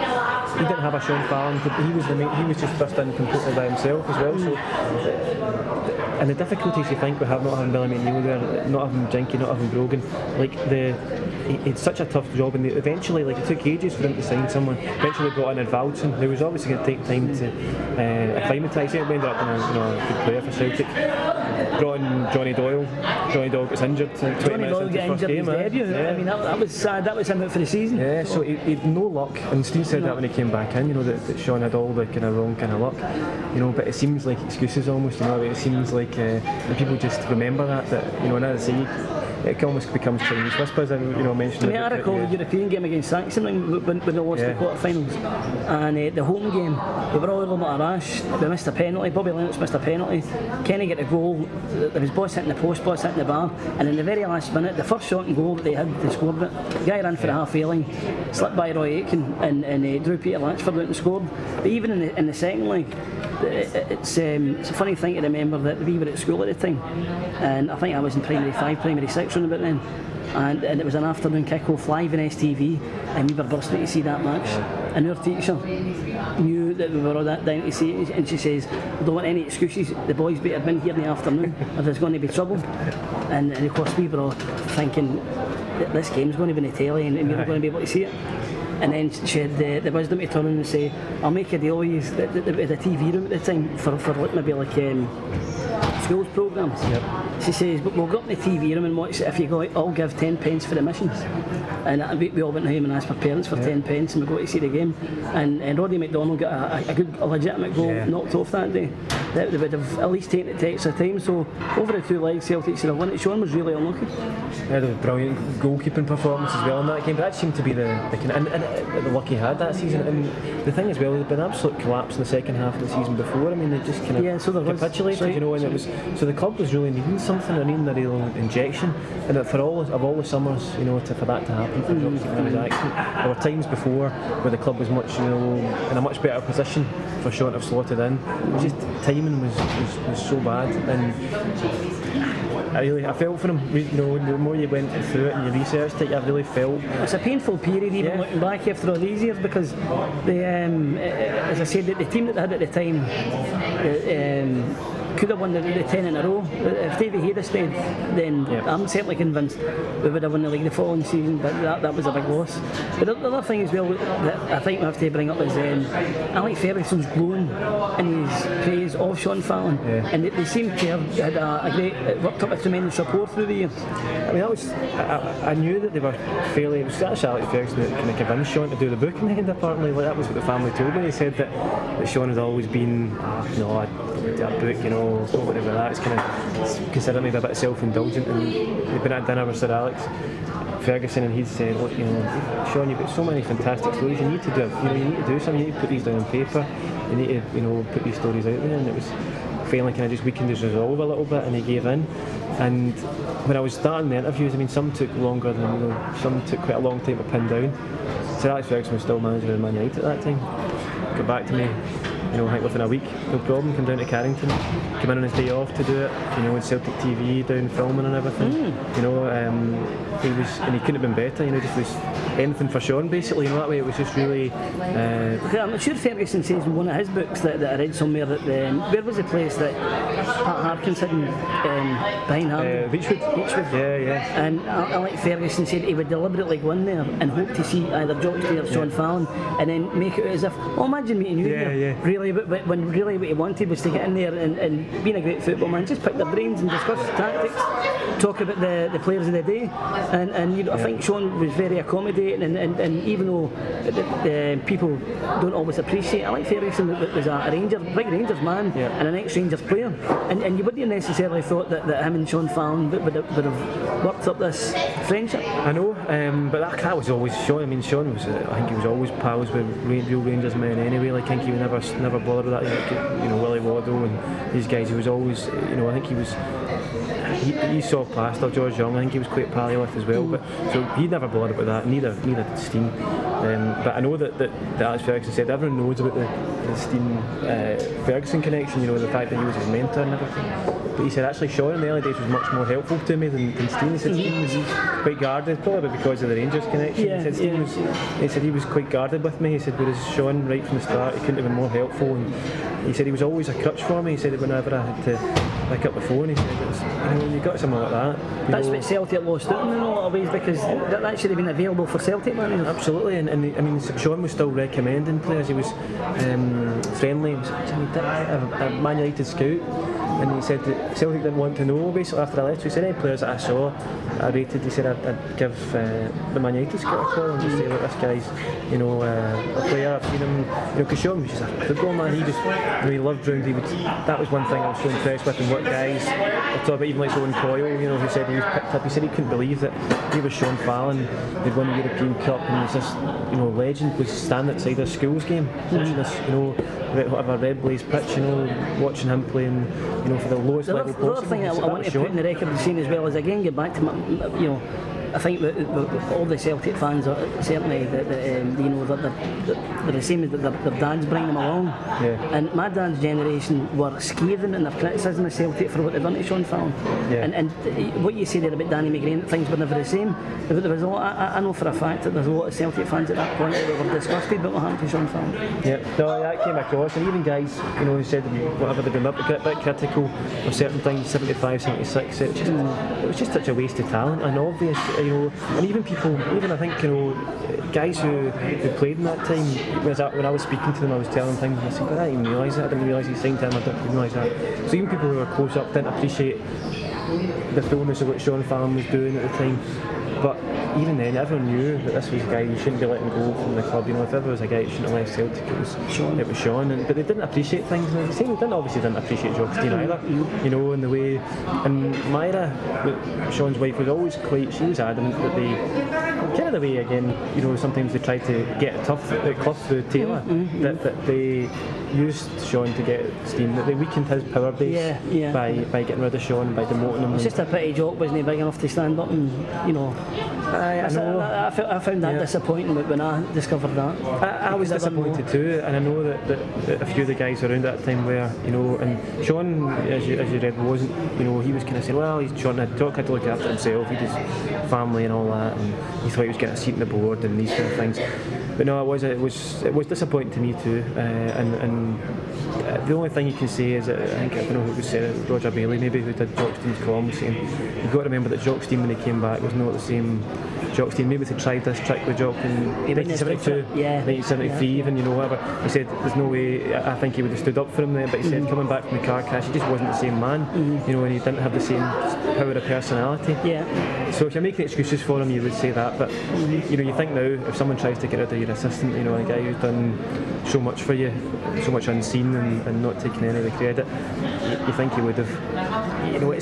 have a Sean Fallon. He was just burst in completely by himself as well. So, and the difficulties you think we have not having Billy McNeil there, not having Jinky, not having Brogan, like it's such a tough job, and eventually, like, it took ages for him to sign someone. Eventually brought in Edvaldson, who was obviously going to take time to acclimatise. He ended up being a good player for Celtic. Brought in Johnny Doyle. Johnny Doyle gets injured 20 minutes into his first game. Debut. Yeah. I mean, that was sad. That was him out for the season. Yeah, so he had no luck, and Stein said that when he came back in, you know, that Sean had all the kind of wrong kind of luck, you know, but it seems like excuses almost, you know, it seems like people just remember that, you know, and as I say, it almost becomes Chinese whispers. And you know, mentioned. I recall the European game against Saxon when they lost the quarterfinals, and the home game we were all a little bit rash. We missed a penalty. Bobby Lennox missed a penalty. Kenny got a goal. There was boss hitting the post, boss hitting the bar, and in the very last minute, the first shot and goal that they had, they scored it. The guy ran for the halfway line, slipped by Roy Aitken, and Drew Peter Latchford out and scored. But even in the second leg, it's a funny thing to remember that we were at school at the time, and I think I was in primary 5, primary 6 round about then, and it was an afternoon kick-off live in STV, and we were bursting to see that match. And our teacher knew that we were all that down to see it, and she says, "We don't want any excuses. The boys better win here in the afternoon, or there's going to be trouble." And of course, we were all thinking that this game's going to be in the telly, and we were going to be able to see it. And then she had the wisdom to turn and say, "I'll make a deal with you." The TV room at the time for maybe like schools programmes. Yep. She says, "But we'll go up in the TV room and watch it. If you go, I'll give 10 pence for admissions." And we all went home and asked our parents for 10 pence, and we go to see the game. And Roddy McDonald got a legitimate goal knocked off that day. They would have at least taken it to extra time. So over the 2 legs, Celtic should have won it. Sean was really unlucky. Had a brilliant goalkeeping performance as well in that game, but that seemed to be the the luck he had that season. And the thing as well, there'd been an absolute collapse in the second half of the season before. I mean, they just kind of capitulated, you know, and it was so the club was really needing something, needing a real injection. And for all the summers, you know, for that to happen, for Jock to keep his accent, there were times before where the club was much, you know, in a much better position for Sean to have slotted in. It was just timing was so bad, and I felt for him. You know, the more you went through it and you researched it, I really felt it's a painful period, even looking back after all these years, because as I said, the team that they had at the time could have won the 10 in a row. If Davy Hayes stayed, then I'm certainly convinced we would have won the league the following season, but that was a big loss. But the other thing as well that I think we have to bring up is Alex Ferguson's glowing in his praise of Sean Fallon, and they seem to have had a great, worked up a tremendous rapport through the years. I mean, that was, I knew that they were fairly, it was actually Alex Ferguson that kind of convinced Sean to do the book in the end, apparently. Like, that was what the family told me. He said that Sean had always been, I'd do a book, you know, don't worry about that. It's kind of considered maybe a bit self-indulgent, and they've been at dinner with Sir Alex Ferguson, and he'd said, "Look, you know, Sean, you've got so many fantastic stories. You need to do something. You need to put these down on paper. You need to, you know, put these stories out there." And it was finally kind of just weakened his resolve a little bit, and he gave in. And when I was starting the interviews, I mean, some took longer than, you know, some took quite a long time to pin down. Sir Alex Ferguson was still manager of Man United at that time. Got back to me, you know, I think within a week, no problem, come down to Carrington, come in on his day off to do it, you know, with Celtic TV, down filming and everything, you know, he couldn't have been better, you know, just was anything for Sean basically, you know, that way it was just really... I'm sure Ferguson says in one of his books that I read somewhere that, where was the place that Pat Harkins hidden behind Harden? Beechwood, yeah. And Alex Ferguson said he would deliberately go in there and hope to see either Jock Stein or Sean Fallon, and then make it as if, imagine meeting you here. Really, but when really what he wanted was to get in there and being a great football man, just pick their brains and discuss tactics, talk about the players of the day, and you know, I think Sean was very accommodating, and even though people don't always appreciate, Alex Ferguson was a big Rangers man and an ex-Rangers player, and you wouldn't have necessarily thought that him and Sean Fallon would have worked up this friendship. I know, but that was always Sean. I mean, Sean was, I think he was always pals with real Rangers men anyway. Like, I think he was never bothered with that. Like, you know, Willie Waddle and these guys. He was always, you know, I think he saw past George Young. I think he was quite pally with as well. But so he never bothered with that. Neither did Stein. But I know that Alex Ferguson said everyone knows about the Stein Ferguson connection. You know, the fact that he was his mentor and everything. But he said actually Sean in the early days was much more helpful to me than Stein. He said Stein was quite guarded, probably because of the Rangers connection. He said he was quite guarded with me. He said whereas Sean right from the start he couldn't have been more helpful, and he said he was always a crutch for me. He said that whenever I had to pick up the phone, he said it was, you know, you got someone like that. That's what Celtic lost out in a lot of ways, because that should have been available for Celtic managers. Absolutely, and I mean Sean was still recommending players. He was friendly. He was a Man United scout. And he said that Celtic didn't want to know basically after I left. So he said any players that I saw, I rated, he said I'd give the Man United scout a call and just say, look, this guy's, you know, a player. I've seen him, you know, because Sean was just a football man. He just, you know, he loved round. That was one thing I was so impressed with, and what guys, I talk about even like Owen Coyle, you know, who said he was picked up. He said he couldn't believe that he was Sean Fallon. They'd won the European Cup, and was this, you know, legend was standing outside their schools game, watching this, you know, whatever Red Blaze pitch, you know, watching him playing, you know, for the lowest level possible. The other thing I want to put in the record of the scene as well is, again, get back to, you know, I think that all the Celtic fans are certainly you know that they're the same as their dads bring them along. Yeah. And my dad's generation were scathing in their criticism of Celtic for what they've done to Sean Fallon. Yeah. And what you say there about Danny McGrain, things were never the same. But there was a lot. I know for a fact that there's a lot of Celtic fans at that point that were disgusted about what happened to Sean Fallon. Yeah, no, that came across, and even guys, you know, who said whatever they've been a bit critical of certain things, 75, 76, it was just such a waste of talent and obvious, you know, and even I think, you know, guys who played in that time, when I was speaking to them, I was telling them things, and I said, I didn't realise that, I didn't realise he signed him, I didn't realise that. So even people who were close up didn't appreciate the fullness of what Sean Fallon was doing at the time. But even then, everyone knew that this was a guy you shouldn't be letting go from the club. You know, if ever was a guy who shouldn't have left Celtic, it was Sean. But they didn't appreciate things. And the same, they didn't appreciate Jock Stein either. You know, in the way. And Myra, Sean's wife, was always she was adamant that they, kind of the way again, you know, sometimes they tried to get a tough Clough through Taylor, that they used Sean to get Stein, that they weakened his power base by getting rid of Sean, by demoting him. It's just a pity Jock wasn't big enough to stand up and, you know. I found that disappointing when I discovered that. I was disappointed too, and I know that a few of the guys around at that time were, you know, and Sean, as you read, wasn't, you know, he was kind of saying, well, Jock had to look after himself, he had his family and all that, and he thought he was getting a seat on the board and these kind of things. But no, it was disappointing to me too, and the only thing you can say is that I don't know who was said it, Roger Bailey maybe, who did Jock Stein's column, saying you've got to remember that Jock Stein when he came back was not the same Jock Stein. Maybe they tried this trick with Jock in 1972, 1973 even, you know, whatever. He said there's no way, I think he would have stood up for him there, but he said coming back from the car crash, he just wasn't the same man, you know, and he didn't have the same power of personality. So if you're making excuses for him, you would say that, but you know, you think now, if someone tries to get rid of your assistant, you know, a guy who's done so much for you, so much unseen and not taking any of the credit, you think he would have, you know,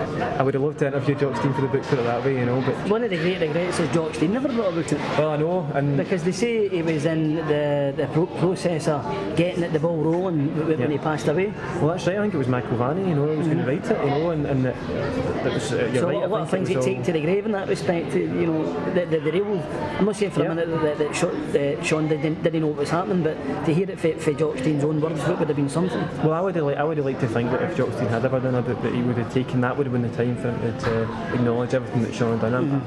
I would have loved to interview Jock Stein for the book, put it that way, you know. But one of the great regrets is Jock Stein never wrote a book. Well, I know, and because they say he was in the process of getting the ball rolling when he passed away. Well, that's right. I think it was Michael Vanny, you know, who was going to write it, you know, and that was. You're so right. A lot of things you take to the grave in that respect. You know, the real. I'm not saying for a minute that Sean didn't know what was happening, but to hear it for Jock Stein's own words, it would have been something. Well, I would have liked to think that if Jock Stein had ever done a book, that he would have taken that. Would have been the time for him to acknowledge everything that Sean had done.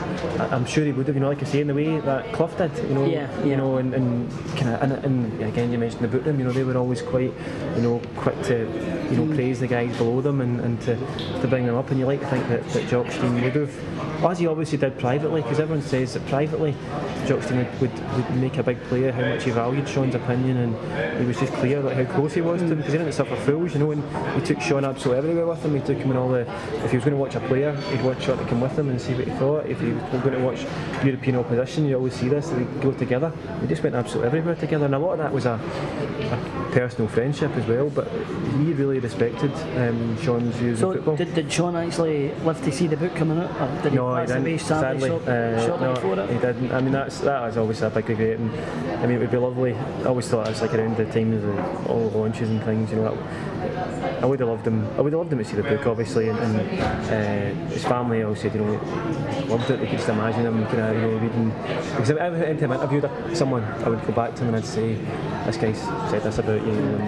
I'm sure he would have, you know, like I say, in the way that Clough did, you know, you know, and kind of, and again, you mentioned the book room, you know, they were always quite, you know, quick to, you know, praise the guys below them and to bring them up, and you like to think that Jock Stein would have, as he obviously did privately, because everyone says that privately Jock Stein would make a big play of how much he valued Sean's opinion, and he was just clear like how close he was to him, because he didn't suffer fools, you know, and he took Sean absolutely everywhere with him. He took him in all the, if he was going to watch a player, he'd watch Sean to come with him and see what he thought. If he was going to watch European opposition, you always see this, they go together. They just went absolutely everywhere together, and a lot of that was a personal friendship as well, but he really respected Sean's views of football. Did Sean actually live to see the book coming out, or did he pass away sadly shortly before it? He didn't. I mean, that is obviously a big regret, and I mean, it would be lovely. I always thought it was like around the time of all the launches and things, you know. I would have loved him to see the book, obviously, and his family all said, you know, loved it. They could just imagine him kind of, you know, reading. Because every time I interviewed someone, I would go back to him and I'd say, this guy said this about you, and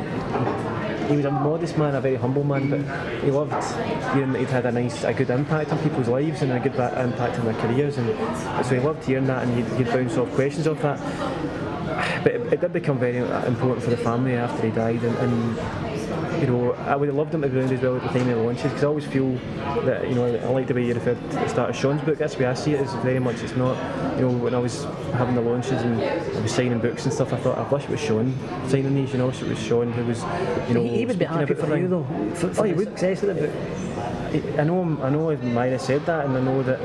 he was a modest man, a very humble man, but he loved hearing that he'd had a good impact on people's lives and a good impact on their careers, and so he loved hearing that, and he'd bounce off questions off that. But it did become very important for the family after he died, and you know, I would have loved him to be around as well at the time of the launches, because I always feel that, you know, I like the way you referred to the start of Sean's book. That's the way I see it, is very much, it's not, you know, when I was having the launches and I was signing books and stuff, I thought, I wish it was Sean signing these, you know, so it was Sean who was, you know, he would be happy for you though, for the success of the book. I know Myra said that, and I know that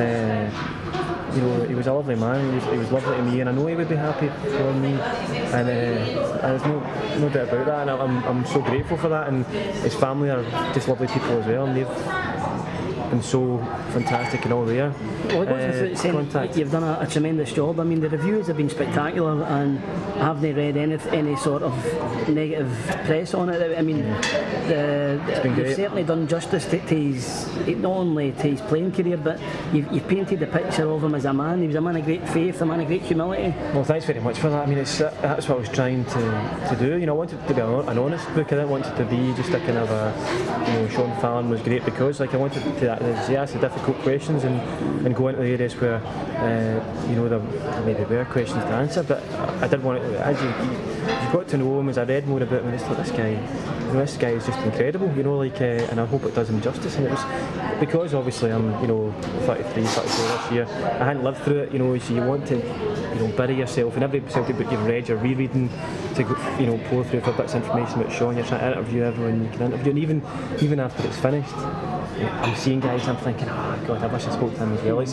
you know, he was a lovely man, he was lovely to me, and I know he would be happy for me, and there's no doubt about that, and I'm so grateful for that, and his family are just lovely people as well, and been so fantastic and all there. Well, it goes without saying, you've done a tremendous job. I mean, the reviews have been spectacular, and I haven't read any sort of negative press on it. I mean, you've certainly done justice to his, not only to his playing career, but you've painted the picture of him as a man. He was a man of great faith, a man of great humility. Well, thanks very much for that. I mean, that's what I was trying to do. You know, I wanted it to be an honest book. I didn't want it to be just a kind of Sean Fallon was great because, like, I wanted to ask the difficult questions and go into the areas where there maybe were questions to answer. But I did want it, as you've got to know him, as I read more about him, and it's like, this guy is just incredible, and I hope it does him justice. And it was because obviously I'm 33, 34 this year. I hadn't lived through it, so you want to bury yourself in every Celtic book you've read, you're rereading to pour through for bits of information about Sean. You're trying to interview everyone you can interview, and even after it's finished, I'm seeing guys, I'm thinking, oh God, I wish I spoke to him as well.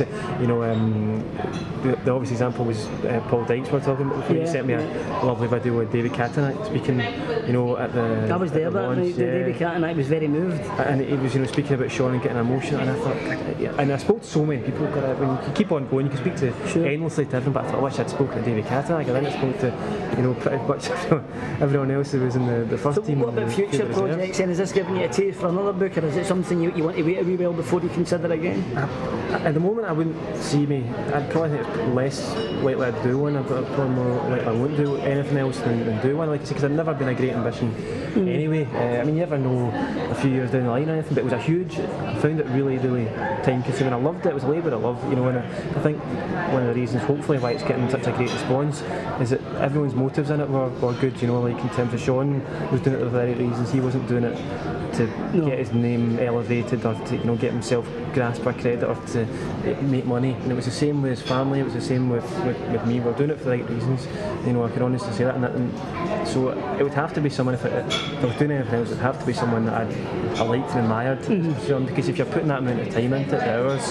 The obvious example was Paul Dykes we're talking about. He sent me a lovely video with David Catanack speaking, at the... I was there that night. David Catanack was very moved. And he was, speaking about Sean and getting emotional, and I thought, and I spoke to so many people, when you keep on going, you can speak to endlessly to everyone, but I thought, I wish I'd spoken to David Catanack. I then I spoke to, pretty much everyone else who was in the first team. What about future projects, and is this giving you a taste for another book, or is it something you want to wait a wee while before you consider again? At the moment, I wouldn't see me. I'd probably think it's less likely I'd do one. I'd probably more likely I won't do anything else than do one, like I say, because I've never been a great ambition anyway. I mean, you never know a few years down the line or anything, but it was a huge. I found it really, really time consuming. I loved it. It was a labour of love, and I think one of the reasons, hopefully, why it's getting such a great response is that everyone's motives in it were good. Like in terms of Sean was doing it for the right reasons. He wasn't doing it to get his name elevated or to get himself grasp or credit or to make money, and it was the same with his family. It was the same with me. We're doing it for the right reasons. I can honestly say that, and so it would have to be someone, if I was doing anything else, it would have to be someone that I liked and admired. Because if you're putting that amount of time into it, the hours,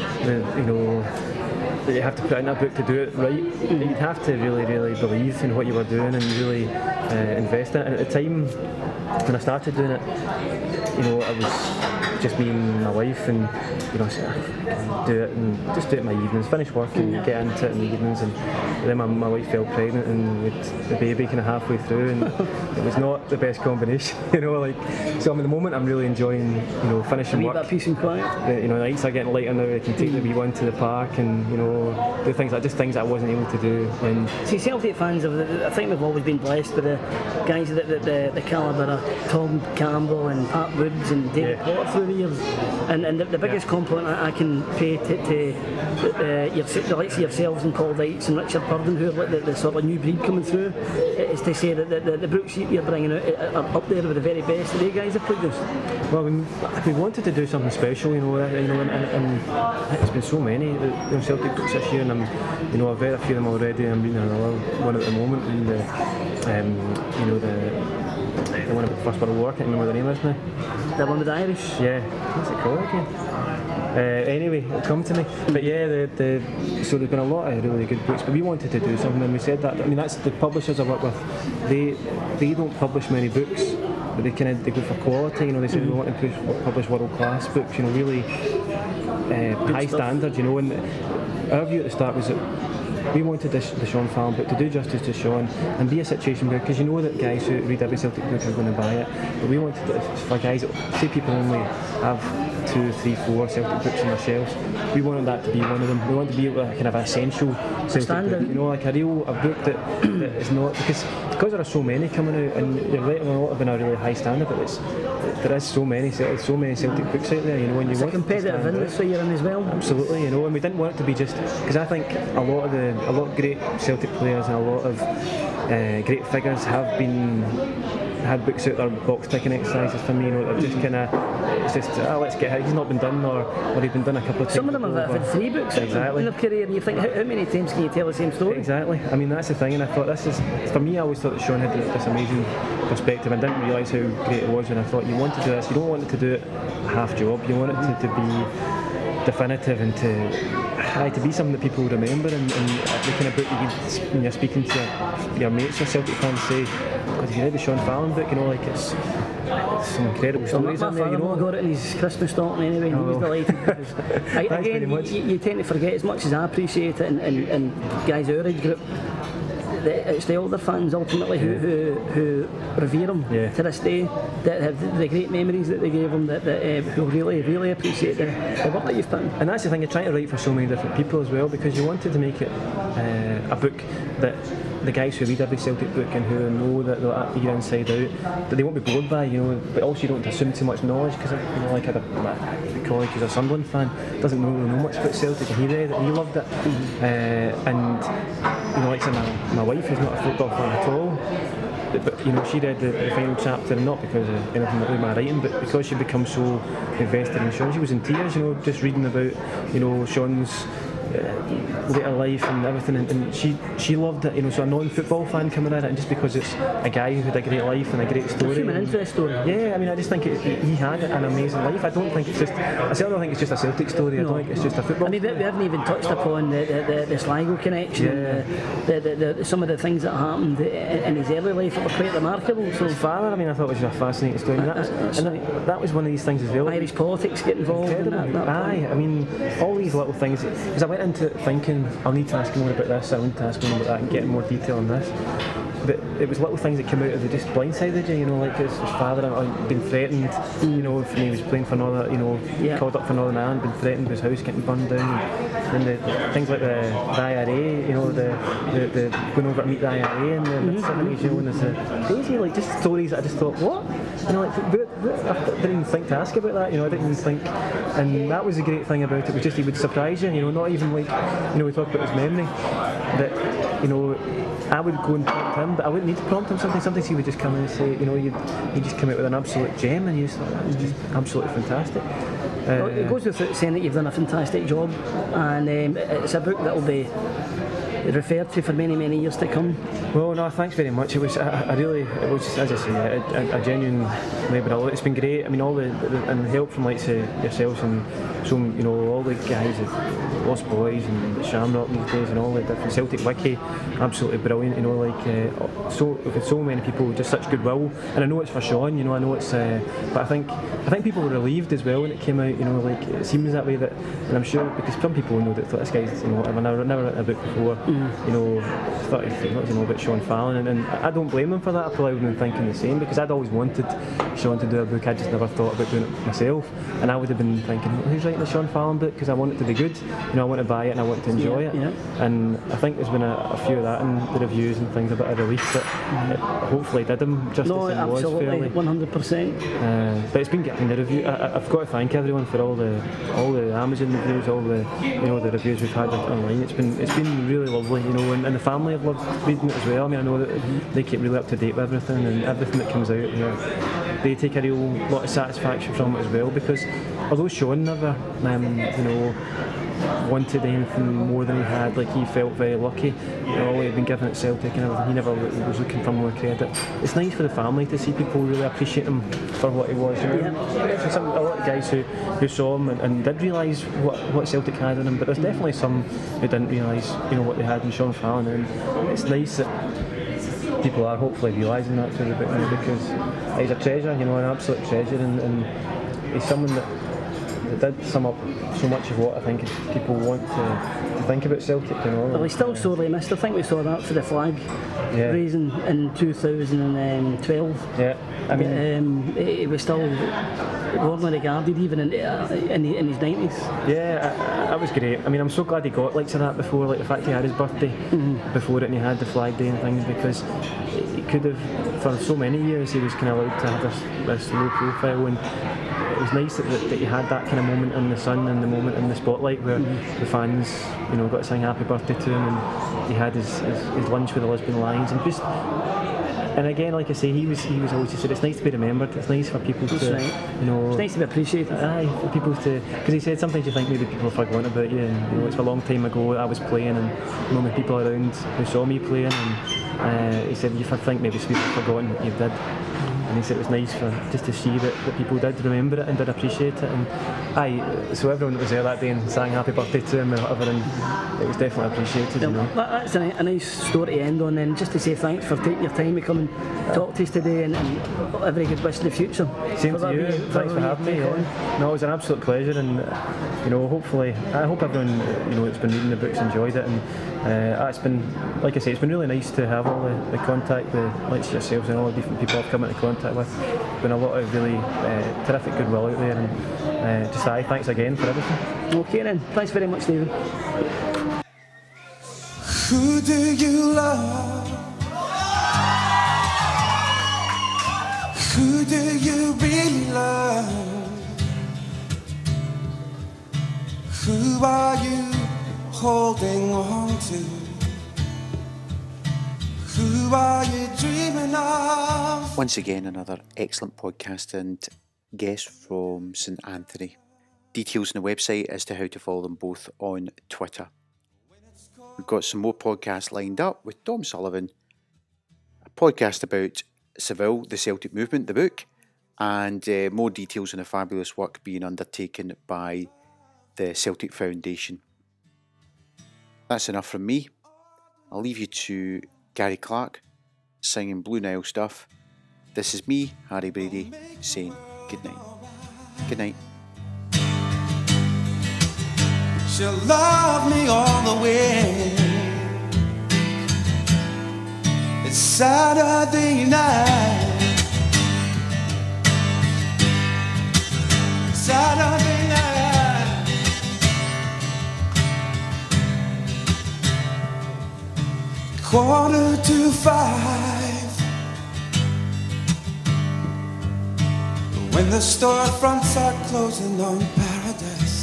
that you have to put in a book to do it right, you'd have to really, really believe in what you were doing and really invest in it. And at the time when I started doing it, I was just me and my wife, and do it and just do it in my evenings, finish work and get into it in the evenings, and then my wife fell pregnant and with the baby kind of halfway through, and it was not the best combination, so at the moment I'm really enjoying finishing work. That peace and quiet. Nights are getting lighter now. I can take the wee one to the park and do things that I wasn't able to do. And see, Celtic fans, I think we've always been blessed with the guys that the calibre of Tom Campbell and Pat Woods and David Potter through the years, and the biggest compliment I can pay to the likes of yourselves and Paul Dykes and Richard Purden, who are like the sort of new breed coming through, is to say that the books you're bringing out are up there with the very best that they guys have produced. Well, we wanted to do something special, and it's been so many Celtic books this year, and I've read a few of them already. I'm reading another one at the moment, and the one about the First World War. I can't remember what the name is now. The one with the Irish? Yeah. What's it called again? Anyway, it'll come to me. But yeah, so there's been a lot of really good books, but we wanted to do something, and we said that. I mean, that's the publishers I work with. They don't publish many books, but they go for quality. They say we want to publish world-class books. Really high standards. And our view at the start was that we wanted the Sean Fallon book to do justice to Sean and be a situation where, because that guys who read every Celtic book are going to buy it, but we wanted it for guys that, say people only have 2, 3, 4 Celtic books on their shelves, we wanted that to be one of them. We wanted to be kind of an essential Celtic book, like a book that is not, because there are so many coming out, and you're right, a lot of them are really high standard, but there is so many Celtic books out there, when you it's want a competitive industry you're in as well. Absolutely, and we didn't want it to be just, because I think a lot of great Celtic players and a lot of great figures have had books out their box ticking exercises for me, they're just kind of, it's just, let's get he's not been done, or he's been done a couple of times. Some of them have had 3 books in their career, and you think, how many times can you tell the same story? Exactly. I mean, that's the thing, and I thought for me, I always thought that Sean had this amazing perspective, and didn't realise how great it was, and I thought, you want to do this, you don't want it to do it a half job, you want it to be definitive and to be something that people remember, and the kind of book when you're speaking to your mates or Celtic fans say, God, if you read the Sean Fallon book, some incredible stories my in there, you know. got it in his Christmas stocking anyway, and he was delighted. Again, you tend to forget, as much as I appreciate it, and guys our age group, it's the older fans ultimately who revere him to this day, that have the great memories that they gave him, that who really appreciate the work that you've done. And that's the thing, you're trying to write for so many different people as well, because you wanted to make it a book that the guys who read every Celtic book and who know that they'll year inside out, that they won't be bored by, you know, but also you don't assume too much knowledge, because you know, like my colleague who's a Sunderland fan doesn't really know much about Celtic, and he read it and he loved it. And you know, like I said, my wife is not a football fan at all, but you know, she read the final chapter, not because of anything to do with my writing, but because she becomes so invested in Sean. She was in tears, you know, just reading about, you know, Sean's later life and everything, and she loved it, you know. So a non-football fan coming at it, and just because it's a guy who had a great life and a great story, human interest story. Yeah, I mean, I just think he had an amazing life. I don't think it's just. I certainly don't think it's just a Celtic story. I don't think it's just a football. I mean, we haven't even touched upon the Sligo connection, and some of the things that happened in his early life that were quite remarkable. So his father, I mean, I thought was a fascinating story. That was one of these things as well. Irish politics get involved. Aye, I mean, all these little things. Because I went into it thinking, I'll need to ask him more about this, I need to ask him about that and get more detail on this. But it was little things that came out of the just blindsided you, you know, like his father had been threatened, you know, when he was playing for Northern, you know, called up for Northern Ireland, been threatened with his house getting burned down. And then the things like the IRA, you know, the going over to meet the IRA in the mid-70s, you know, and there's crazy, like, just stories that I just thought, what? You know, like, I didn't even think to ask about that, you know, I didn't even think. And that was the great thing about it, was just he would surprise you, you know, not even like, you know, we talk about his memory, that, you know, I would go and prompt him, but I wouldn't need to prompt him something. Sometimes he would just come in and say, you know, you just come out with an absolute gem, and you just thought that was just absolutely fantastic. Well, it goes without saying that you've done a fantastic job, and it's a book that will be referred to for many years to come. Well, no, thanks very much. It was it was, as I say, a genuine labour. It's been great. I mean, all the and help from like say yourselves and so, you know, all the guys at Lost Boys and Shamrock these days, and all the different Celtic Wiki, absolutely brilliant. You know, like so many people with just such goodwill. And I know it's for Sean. You know, I know it's, but I think people were relieved as well when it came out. You know, like it seems that way, that, and I'm sure because some people know that this guy's, you know, I've never written a book before. You know, 30 you know, about Sean Fallon, and I don't blame them for that. I probably would have been thinking the same, because I'd always wanted Sean to do a book. I just never thought about doing it myself, and I would have been thinking, who's writing the Sean Fallon book? Because I want it to be good. You know, I want to buy it and I want to enjoy it. And I think there's been a few of that in the reviews and things, a bit of relief that it hopefully did him justice. No, and absolutely, was fairly 100%. But it's been getting the review. I've got to thank everyone for all the Amazon reviews, all the, you know, the reviews we've had online. It's been really lovely, you know, and the family have loved reading it as well. I mean, I know that they keep really up to date with everything, and everything that comes out, you know, they take a real lot of satisfaction from it as well, because although Sean never, you know, wanted anything more than he had, like he felt very lucky, you know, he'd been given at Celtic and everything, he never was looking for more credit. It's nice for the family to see people really appreciate him for what he was, you know. A lot of guys who saw him and did realise what Celtic had in him, but there's definitely some who didn't realise, you know, what they had in Sean Fallon, and it's nice that people are hopefully realising that through the book now, because he's a treasure, you know, an absolute treasure, and he's someone that did sum up so much of what I think people want to think about Celtic, you know. Well, he's still sorely missed. I think we saw that for the flag raising in 2012. Yeah, I mean, he was still warmly regarded even in his 90s. Yeah, that was great. I mean, I'm so glad he got like to that before, like the fact he had his birthday before it, and he had the flag day and things, because he could have, for so many years, he was kind of allowed to have this low profile, and it was nice that he had that kind of moment in the sun and the moment in the spotlight where the fans, you know, got to sing happy birthday to him, and he had his lunch with the Lisbon Lions, and just. And again, like I say, he was always just said it's nice to be remembered. It's nice for people to, you know, it's nice to be appreciated. Aye, for people to, because he said sometimes you think maybe people have forgotten about you, and you know, it's a long time ago I was playing, and you know, many people around who saw me playing, and he said you think maybe people have forgotten what you did. and he said it was nice for just to see that people did remember it and did appreciate it, and so everyone that was there that day and sang happy birthday to him and whatever, and it was definitely appreciated. That's a nice story to end on, and just to say thanks for taking your time to come and talk to us today, and every good wish in the future. Same to you. Thanks for having me. No, it was an absolute pleasure, and hopefully, I hope everyone that's been reading the books enjoyed it, and it's been, like I say, it's been really nice to have all the contact, the likes of yourselves and all the different people I've come into contact with. There's been a lot of really terrific goodwill out there, and thanks again for everything. Okay then, thanks very much, Stephen. Who do you love? Who do you really love? Who are you holding on to? Who are you dreaming of? Once again, another excellent podcast and guest from St Anthony. Details on the website as to how to follow them both on Twitter. We've got some more podcasts lined up with Dom Sullivan, a podcast about Seville, the Celtic movement, the book, and more details on the fabulous work being undertaken by the Celtic Foundation. That's enough from me. I'll leave you to Gary Clark singing Blue Nile Stuff. This is me, Harry Brady, saying good night. Good night. She'll love me all the way. It's Saturday night. Saturday night. 4:45. When the storefronts are closing on Paradise.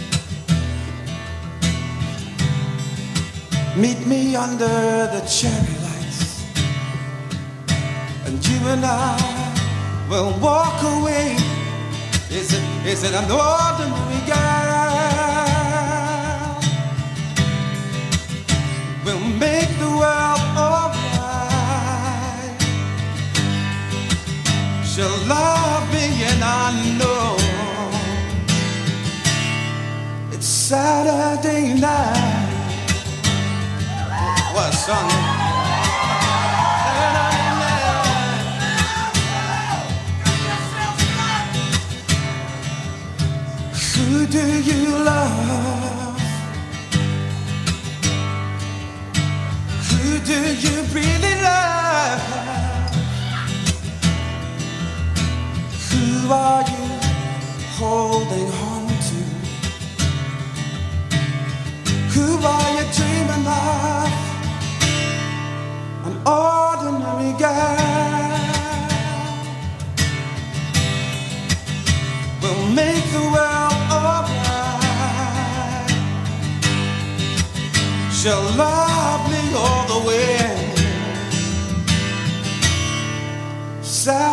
Meet me under the cherry lights, and you and I will walk away. Is it an ordinary girl? We'll make the world alright. She'll love me and I know. It's Saturday night. What's on it? Who do you love? Who do you really love? Who are you holding on to? Who are you dreaming of? An ordinary girl will make the world alright. She'll love me all the way.